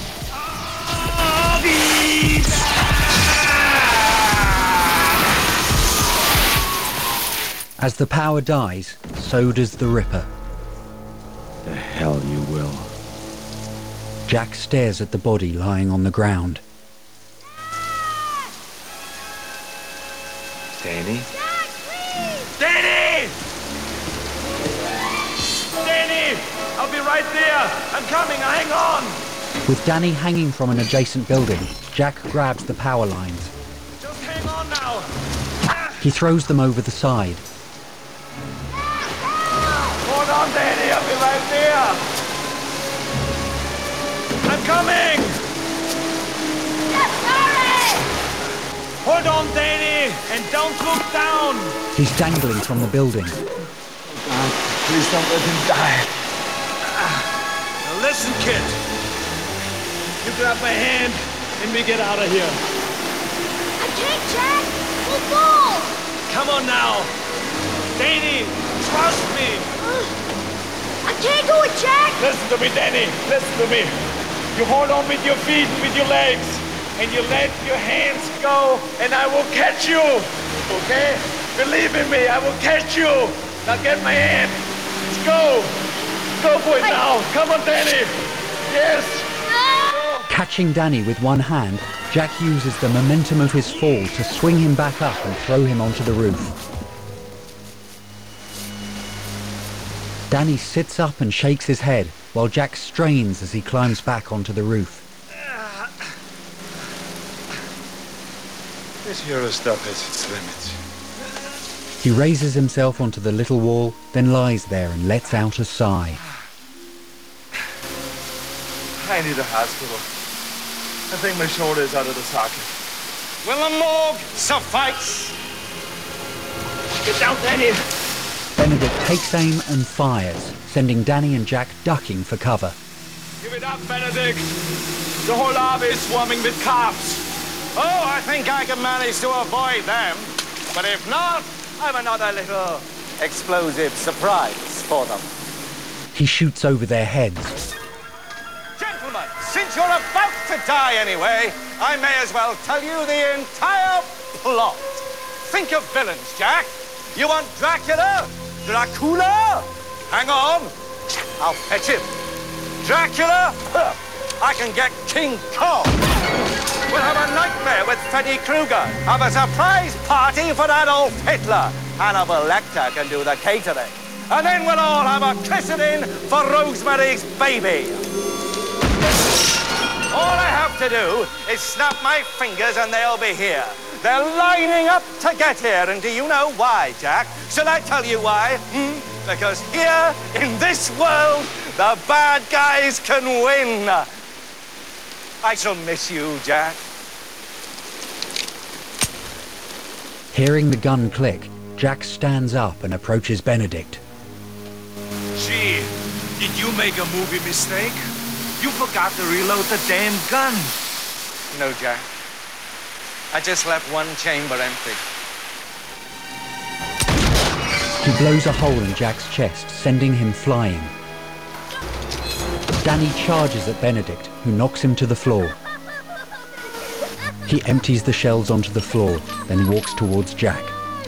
As the power dies, so does the Ripper. The hell you will. Jack stares at the body lying on the ground. Danny? Danny! Danny! I'll be right there. I'm coming. Hang on. With Danny hanging from an adjacent building, Jack grabs the power lines. Just hang on now. He throws them over the side. Hold on, Danny. I'll be right there. I'm coming. Hold on, Danny, and don't look down. He's dangling from the building. God, please don't let him die. Now listen, kid. You grab my hand, and we get out of here. I can't, Jack. We'll fall. Come on now. Danny, trust me. I can't do it, Jack. Listen to me, Danny. Listen to me. You hold on with your feet, with your legs. And you let your hands go, and I will catch you, okay? Believe in me, I will catch you. Now get my hand. Let's go. Go for it now. Come on, Danny. Yes. Catching Danny with one hand, Jack uses the momentum of his fall to swing him back up and throw him onto the roof. Danny sits up and shakes his head, while Jack strains as he climbs back onto the roof. This hero stuff has its limits. He raises himself onto the little wall, then lies there and lets out a sigh. I need a hospital. I think my shoulder is out of the socket. Will the morgue suffice? Get down, Danny. Benedict takes aim and fires, sending Danny and Jack ducking for cover. Give it up, Benedict. The whole lobby is swarming with cops. Oh, I think I can manage to avoid them. But if not, I've another little explosive surprise for them. He shoots over their heads. Gentlemen, since you're about to die anyway, I may as well tell you the entire plot. Think of villains, Jack. You want Dracula? Dracula? Hang on. I'll fetch him. Dracula? I can get King Kong. We'll have a nightmare with Freddy Krueger. Have a surprise party for Adolf Hitler. Hannibal Lecter can do the catering. And then we'll all have a christening for Rosemary's baby. All I have to do is snap my fingers and they'll be here. They're lining up to get here. And do you know why, Jack? Shall I tell you why? Because here, in this world, the bad guys can win. I shall miss you, Jack. Hearing the gun click, Jack stands up and approaches Benedict. Gee, did you make a movie mistake? You forgot to reload the damn gun. No, Jack. I just left one chamber empty. He blows a hole in Jack's chest, sending him flying. Danny charges at Benedict, who knocks him to the floor. He empties the shells onto the floor, then walks towards Jack.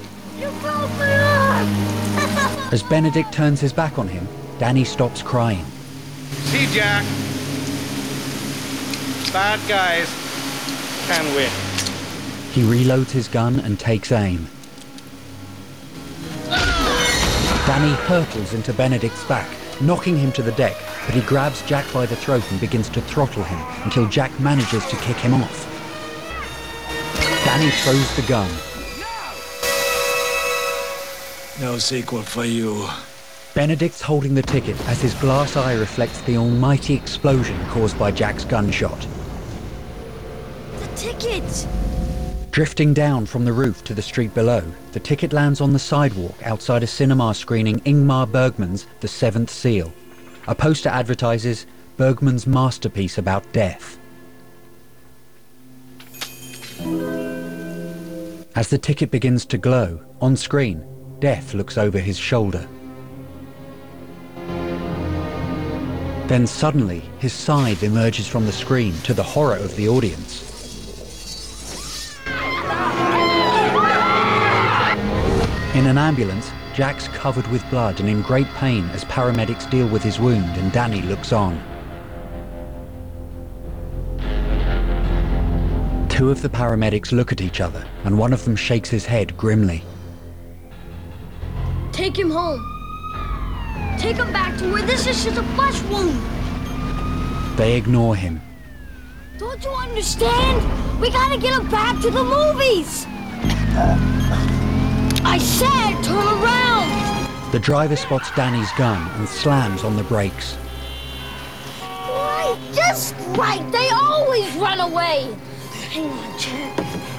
As Benedict turns his back on him, Danny stops crying. See, Jack? Bad guys can win. He reloads his gun and takes aim. Danny hurtles into Benedict's back, knocking him to the deck, but he grabs Jack by the throat and begins to throttle him until Jack manages to kick him off. Danny throws the gun. No sequel for you. Benedict's holding the ticket as his glass eye reflects the almighty explosion caused by Jack's gunshot. The ticket! Drifting down from the roof to the street below, the ticket lands on the sidewalk outside a cinema screening Ingmar Bergman's The Seventh Seal. A poster advertises Bergman's masterpiece about death. As the ticket begins to glow, on screen, Death looks over his shoulder. Then suddenly, his side emerges from the screen to the horror of the audience. In an ambulance, Jack's covered with blood and in great pain as paramedics deal with his wound and Danny looks on. Two of the paramedics look at each other and one of them shakes his head grimly. Take him home. Take him back to where this is just a flesh wound. They ignore him. Don't you understand? We gotta get him back to the movies. I said turn around! The driver spots Danny's gun and slams on the brakes. Right, just right. They always run away. Hang on, Jack.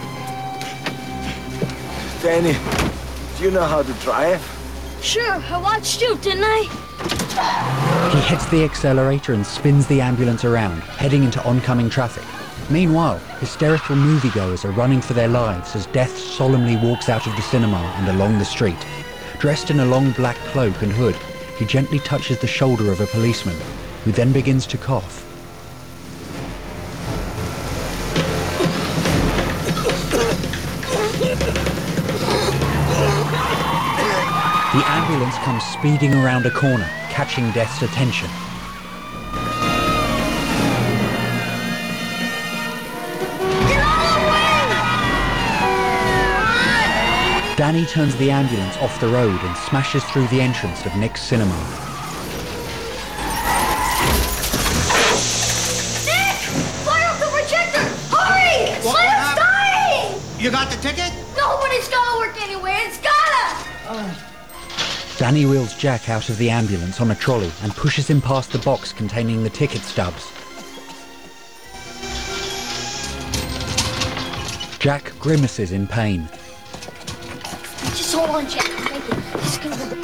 Danny, do you know how to drive? Sure, I watched you, didn't I? He hits the accelerator and spins the ambulance around, heading into oncoming traffic. Meanwhile, hysterical moviegoers are running for their lives as Death solemnly walks out of the cinema and along the street. Dressed in a long black cloak and hood, he gently touches the shoulder of a policeman, who then begins to cough. The ambulance comes speeding around a corner, catching Death's attention. Danny turns the ambulance off the road and smashes through the entrance of Nick's cinema. Nick! Fire up the projector! Hurry! Slim's dying! You got the ticket? No, but it's gotta work anyway. It's gotta! Danny wheels Jack out of the ambulance on a trolley and pushes him past the box containing the ticket stubs. Jack grimaces in pain. Just hold on, Jack. Thank you. It's gonna work.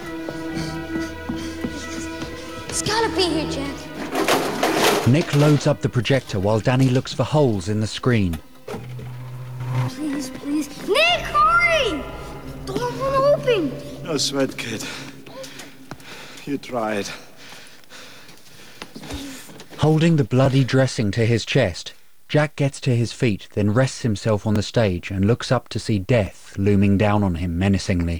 It's gotta be here, Jack. Nick loads up the projector while Danny looks for holes in the screen. Please, please. Nick, hurry! Door won't open. No sweat, kid. You tried. Holding the bloody dressing to his chest, Jack gets to his feet, then rests himself on the stage and looks up to see Death looming down on him menacingly.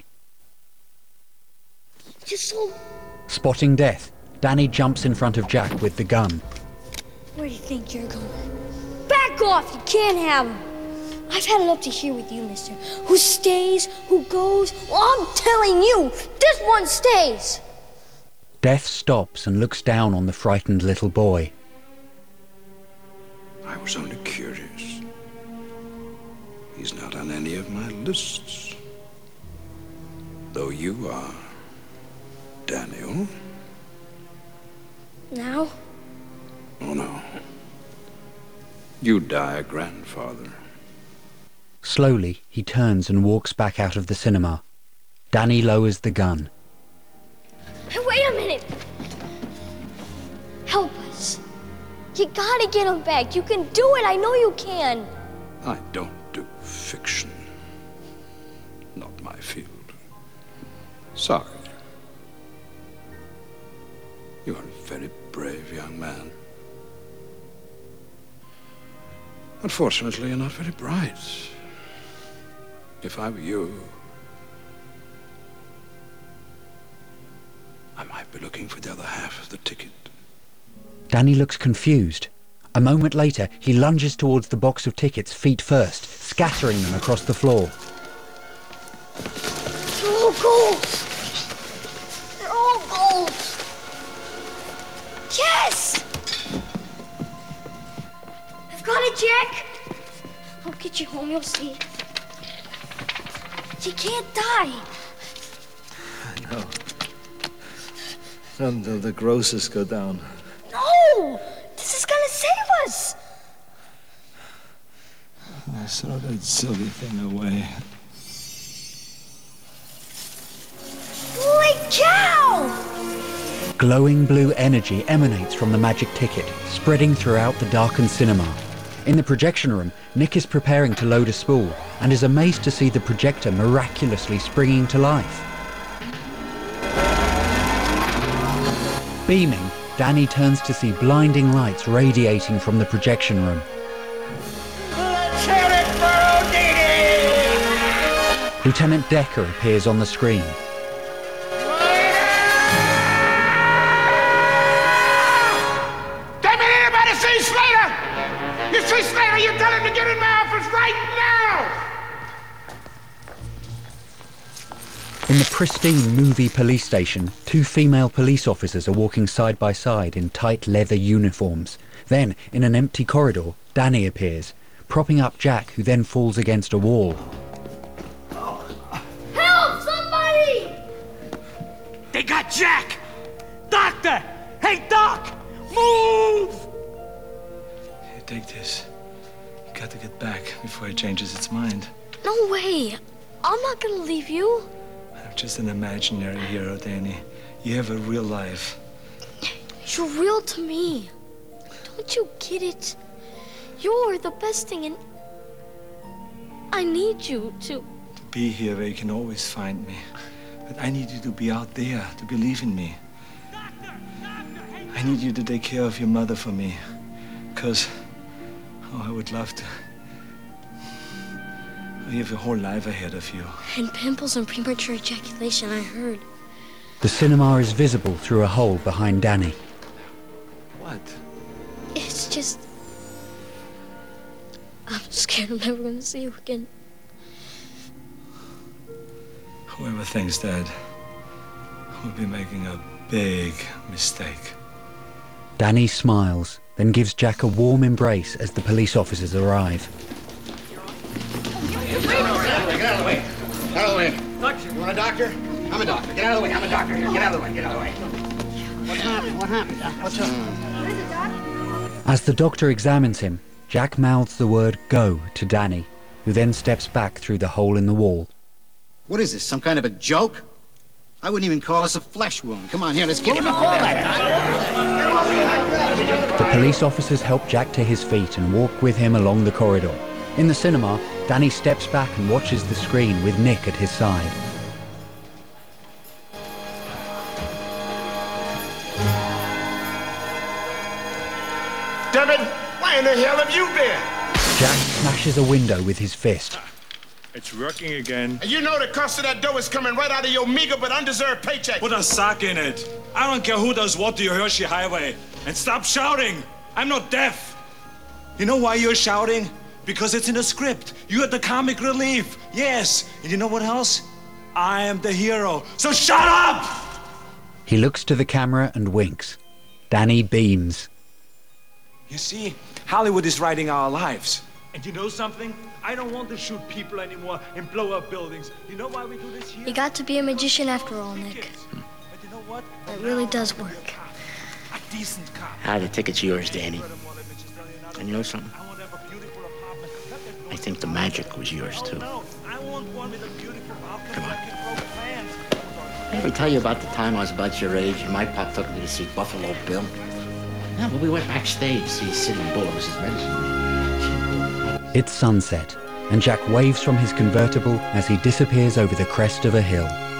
Just so... Spotting Death, Danny jumps in front of Jack with the gun. Where do you think you're going? Back off! You can't have him. I've had it up to here with you, mister. Who stays, who goes? Well, I'm telling you, this one stays! Death stops and looks down on the frightened little boy. I was only curious. He's not on any of my lists. Though you are, Daniel. Now? Oh, no. You die a grandfather. Slowly, he turns and walks back out of the cinema. Danny lowers the gun. Hey, wait a minute! Help us. You gotta get him back. You can do it. I know you can. I don't do fiction. Not my field. Sorry. You are a very brave young man. Unfortunately, you're not very bright. If I were you, I might be looking for the other half of the ticket. Danny looks confused. A moment later, he lunges towards the box of tickets feet first, scattering them across the floor. They're all gold! They're all gold! Yes! I've got it, Jack! I'll get you home, you'll see. You can't die. I know. Until the grocers go down. No! This is gonna save us! I throw that silly thing away. Holy cow! Glowing blue energy emanates from the magic ticket, spreading throughout the darkened cinema. In the projection room, Nick is preparing to load a spool and is amazed to see the projector miraculously springing to life. Beaming, Danny turns to see blinding lights radiating from the projection room. Lieutenant Decker appears on the screen. Damn it, anybody see Slater? You see Slater, you tell him to get in my office right now! In the pristine movie police station, two female police officers are walking side by side in tight leather uniforms. Then, in an empty corridor, Danny appears, propping up Jack, who then falls against a wall. Help! Somebody! They got Jack! Doctor! Hey, Doc! Move! Here, take this. You got to get back before it changes its mind. No way! I'm not gonna leave you. I'm just an imaginary hero, Danny. You have a real life. You're real to me. Don't you get it? You're the best thing, and I need you to... Be here where you can always find me. But I need you to be out there, to believe in me. I need you to take care of your mother for me. Because, I would love to. You have your whole life ahead of you. And pimples and premature ejaculation, I heard. The cinema is visible through a hole behind Danny. What? It's just... I'm scared I'm never gonna see you again. Whoever thinks that will be making a big mistake. Danny smiles, then gives Jack a warm embrace as the police officers arrive. Get out of the way. Get out of the way. Doctor. You want a doctor? I'm a doctor. Get out of the way. I'm a doctor here. Get out of the way. Get out of the way. What happened? What happened? What's up? As the doctor examines him, Jack mouths the word "go" to Danny, who then steps back through the hole in the wall. What is this? Some kind of a joke? I wouldn't even call this a flesh wound. Come on, here, let's get him. The police officers help Jack to his feet and walk with him along the corridor. In the cinema, Danny steps back and watches the screen with Nick at his side. Damn it, where in the hell have you been? Jack smashes a window with his fist. It's working again. And you know the cost of that dough is coming right out of your meager but undeserved paycheck. Put a sock in it. I don't care who does what to your Hershey Highway. And stop shouting. I'm not deaf. You know why you're shouting? Because it's in the script. You're the comic relief. Yes. And you know what else? I am the hero. So shut up! He looks to the camera and winks. Danny beams. You see, Hollywood is writing our lives. And you know something? I don't want to shoot people anymore and blow up buildings. You know why we do this here? You got to be a magician after all, Nick. But you know what? It really does work. A decent cop. Ah, the ticket's yours, Danny. And you know something? I think the magic was yours, too. Come on. I ever tell you about the time I was about your age and my pop took me to see Buffalo Bill? Yeah, well, we went backstage to see Sitting Bull. It was his medicine man. It's sunset, and Jack waves from his convertible as he disappears over the crest of a hill.